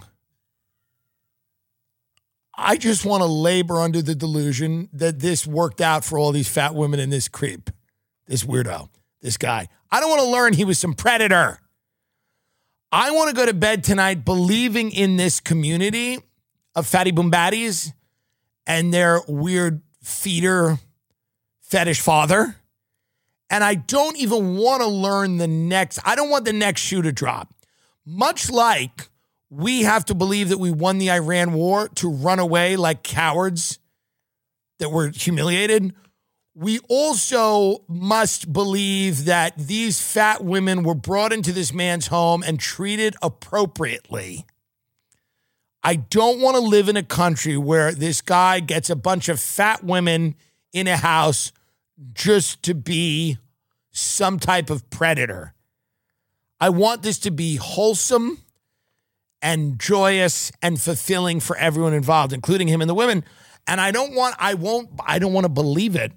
I just want to labor under the delusion that this worked out for all these fat women and this creep, this weirdo, this guy. I don't want to learn he was some predator. I want to go to bed tonight believing in this community of fatty boom baddies and their weird feeder fetish father. And I don't even want to learn I don't want the next shoe to drop. Much like we have to believe that we won the Iran war to run away like cowards that were humiliated, we also must believe that these fat women were brought into this man's home and treated appropriately. I don't want to live in a country where this guy gets a bunch of fat women in a house just to be some type of predator. I want this to be wholesome and joyous and fulfilling for everyone involved, including him and the women. And I don't want to believe it.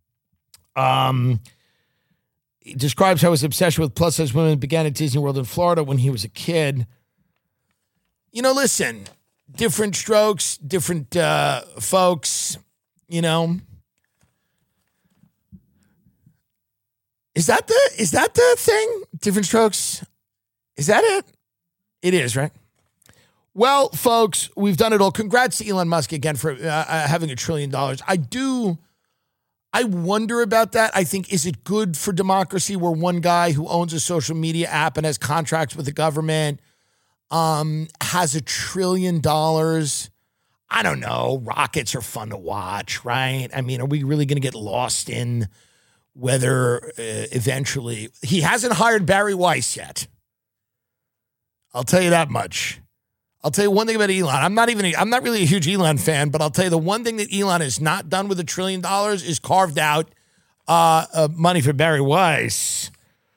He describes how his obsession with plus-size women began at Disney World in Florida when he was a kid. You know, listen, different strokes, different folks, you know. Is that the thing? Different strokes? Is that it? It is, right? Well, folks, we've done it all. Congrats to Elon Musk again for having $1 trillion. I wonder about that. I think, is it good for democracy where one guy who owns a social media app and has contracts with the government has $1 trillion? I don't know. Rockets are fun to watch, right? I mean, are we really going to get lost in whether eventually he hasn't hired Barry Weiss yet? I'll tell you that much. I'll tell you one thing about Elon. I'm not really a huge Elon fan, but I'll tell you the one thing that Elon has not done with $1 trillion is carved out money for Barry Weiss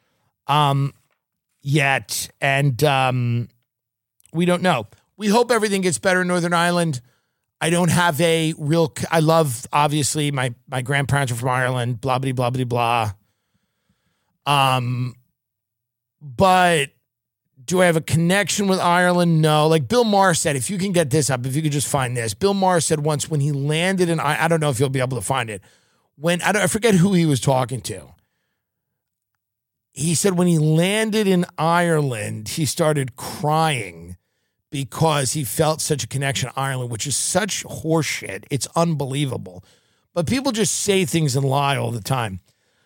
yet. And we don't know. We hope everything gets better in Northern Ireland. I don't have I love, obviously, my grandparents are from Ireland, blah, blah, blah, blah, blah. But do I have a connection with Ireland? No. Like Bill Maher said, if you can get this up, if you could just find this. Bill Maher said once when he landed in, I don't know if you'll be able to find it. I forget who he was talking to. He said when he landed in Ireland, he started crying because he felt such a connection to Ireland, which is such horseshit. It's unbelievable. But people just say things and lie all the time.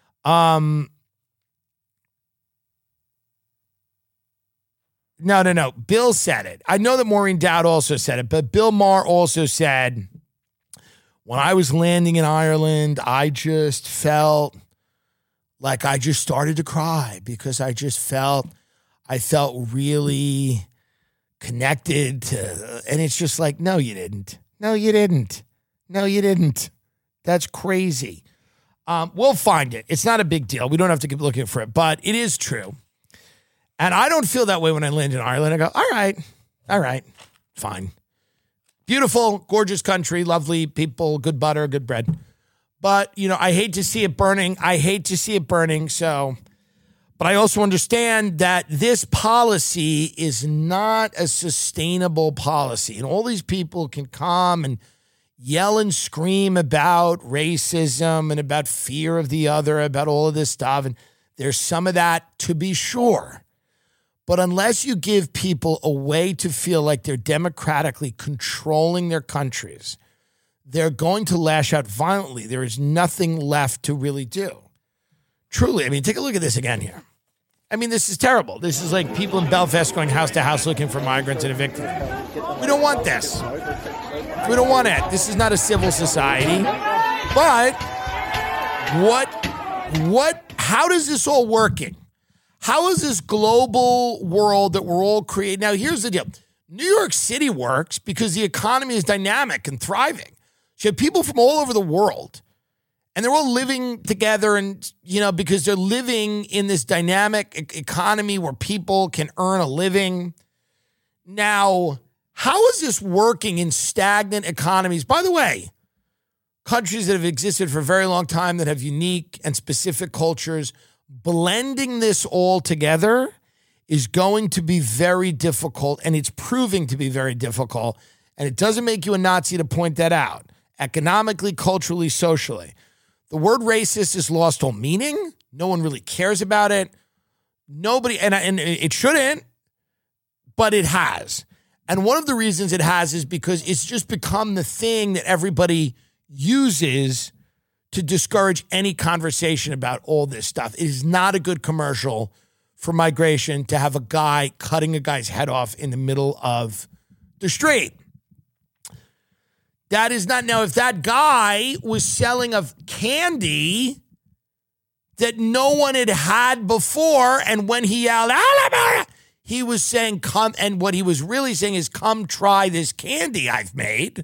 No. Bill said it. I know that Maureen Dowd also said it, but Bill Maher also said, when I was landing in Ireland, I just felt like I just started to cry because I felt really connected to, and it's just like, no, you didn't. No, you didn't. No, you didn't. That's crazy. We'll find it. It's not a big deal. We don't have to keep looking for it, but it is true. And I don't feel that way when I land in Ireland. I go, all right, fine. Beautiful, gorgeous country, lovely people, good butter, good bread. But, you know, I hate to see it burning. So, but I also understand that this policy is not a sustainable policy. And all these people can come and, yell and scream about racism and about fear of the other, about all of this stuff. And there's some of that, to be sure. But unless you give people a way to feel like they're democratically controlling their countries, they're going to lash out violently. There is nothing left to really do. Truly, I mean, take a look at this again here. I mean, this is terrible. This is like people in Belfast going house to house looking for migrants and evicting them. We don't want this. We don't want it. This is not a civil society. But how does this all working? How is this global world that we're all creating? Now, here's the deal. New York City works because the economy is dynamic and thriving. So you have people from all over the world, and they're all living together, and, you know, because they're living in this dynamic economy where people can earn a living. Now, how is this working in stagnant economies? By the way, countries that have existed for a very long time that have unique and specific cultures, blending this all together is going to be very difficult, and it's proving to be very difficult. And it doesn't make you a Nazi to point that out. Economically, culturally, socially. The word racist has lost all meaning. No one really cares about it. Nobody, and it shouldn't, but it has. And one of the reasons it has is because it's just become the thing that everybody uses to discourage any conversation about all this stuff. It is not a good commercial for migration to have a guy cutting a guy's head off in the middle of the street. That is not. Now, if that guy was selling a candy that no one had had before, and when he yelled, he was saying, come, and what he was really saying is, come try this candy I've made,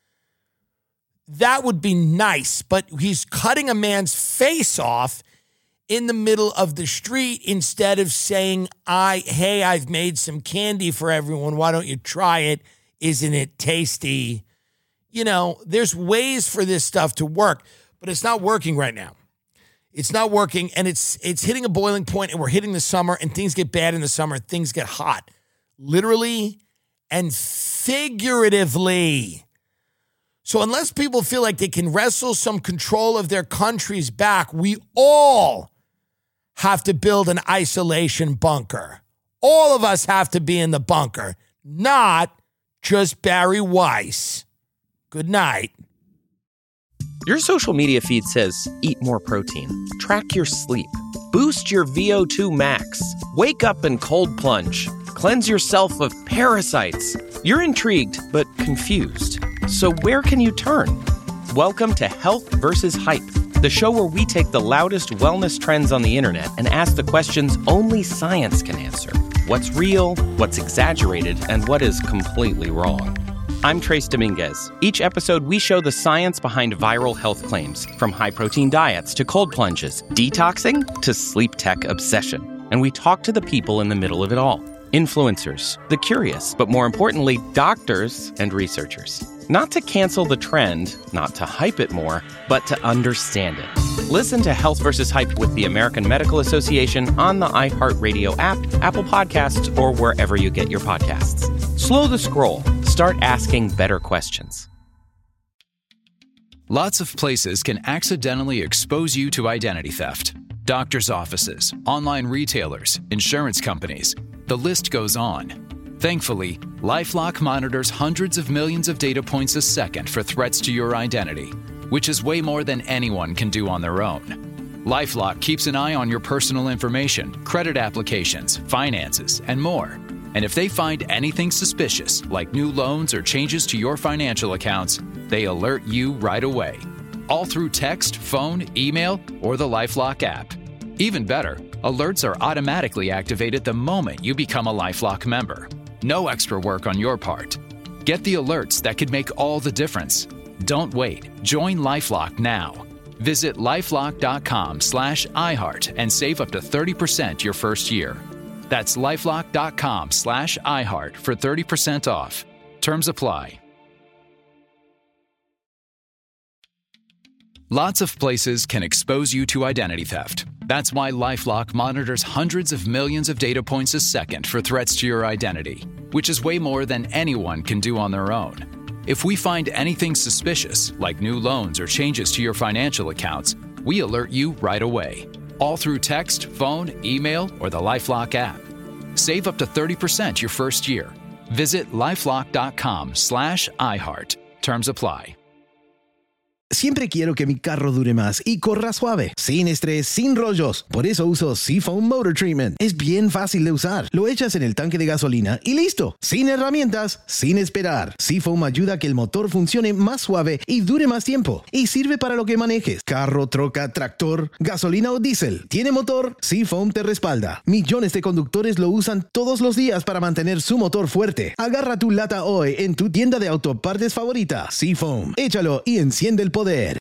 that would be nice. But he's cutting a man's face off in the middle of the street instead of saying, hey, I've made some candy for everyone. Why don't you try it? Isn't it tasty? You know, there's ways for this stuff to work, but it's not working right now. It's not working, and it's hitting a boiling point, and we're hitting the summer, and things get bad in the summer, things get hot, literally and figuratively. So unless people feel like they can wrestle some control of their countries back, we all have to build an isolation bunker. All of us have to be in the bunker, not just Barry Weiss. Good night.
Your social media feed says, eat more protein, track your sleep, boost your VO2 max, wake up and cold plunge, cleanse yourself of parasites. You're intrigued, but confused. So where can you turn? Welcome to Health versus Hype, the show where we take the loudest wellness trends on the internet and ask the questions only science can answer. What's real, what's exaggerated, and what is completely wrong. I'm Trace Dominguez. Each episode, we show the science behind viral health claims, from high-protein diets to cold plunges, detoxing to sleep tech obsession. And we talk to the people in the middle of it all. Influencers, the curious, but more importantly, doctors and researchers. Not to cancel the trend, not to hype it more, but to understand it. Listen to Health versus Hype with the American Medical Association on the iHeartRadio app, Apple Podcasts, or wherever you get your podcasts. Slow the scroll. Start asking better questions.
Lots of places can accidentally expose you to identity theft. Doctors' offices, online retailers, insurance companies. The list goes on. Thankfully, LifeLock monitors hundreds of millions of data points a second for threats to your identity, which is way more than anyone can do on their own. LifeLock keeps an eye on your personal information, credit applications, finances, and more. And if they find anything suspicious, like new loans or changes to your financial accounts, they alert you right away. All through text, phone, email, or the LifeLock app. Even better, alerts are automatically activated the moment you become a LifeLock member. No extra work on your part. Get the alerts that could make all the difference. Don't wait. Join LifeLock now. Visit LifeLock.com/iHeart and save up to 30% your first year. That's LifeLock.com/iHeart for 30% off. Terms apply. Lots of places can expose you to identity theft. That's why LifeLock monitors hundreds of millions of data points a second for threats to your identity, which is way more than anyone can do on their own. If we find anything suspicious, like new loans or changes to your financial accounts, we alert you right away. All through text, phone, email, or the LifeLock app. Save up to 30% your first year. Visit lifelock.com/iHeart. Terms apply.
Siempre quiero que mi carro dure más y corra suave, sin estrés, sin rollos. Por eso uso Seafoam Motor Treatment. Es bien fácil de usar. Lo echas en el tanque de gasolina y listo. Sin herramientas, sin esperar. Seafoam ayuda a que el motor funcione más suave y dure más tiempo. Y sirve para lo que manejes. Carro, troca, tractor, gasolina o diésel. ¿Tiene motor? Seafoam te respalda. Millones de conductores lo usan todos los días para mantener su motor fuerte. Agarra tu lata hoy en tu tienda de autopartes favorita. Seafoam. Échalo y enciende el poder.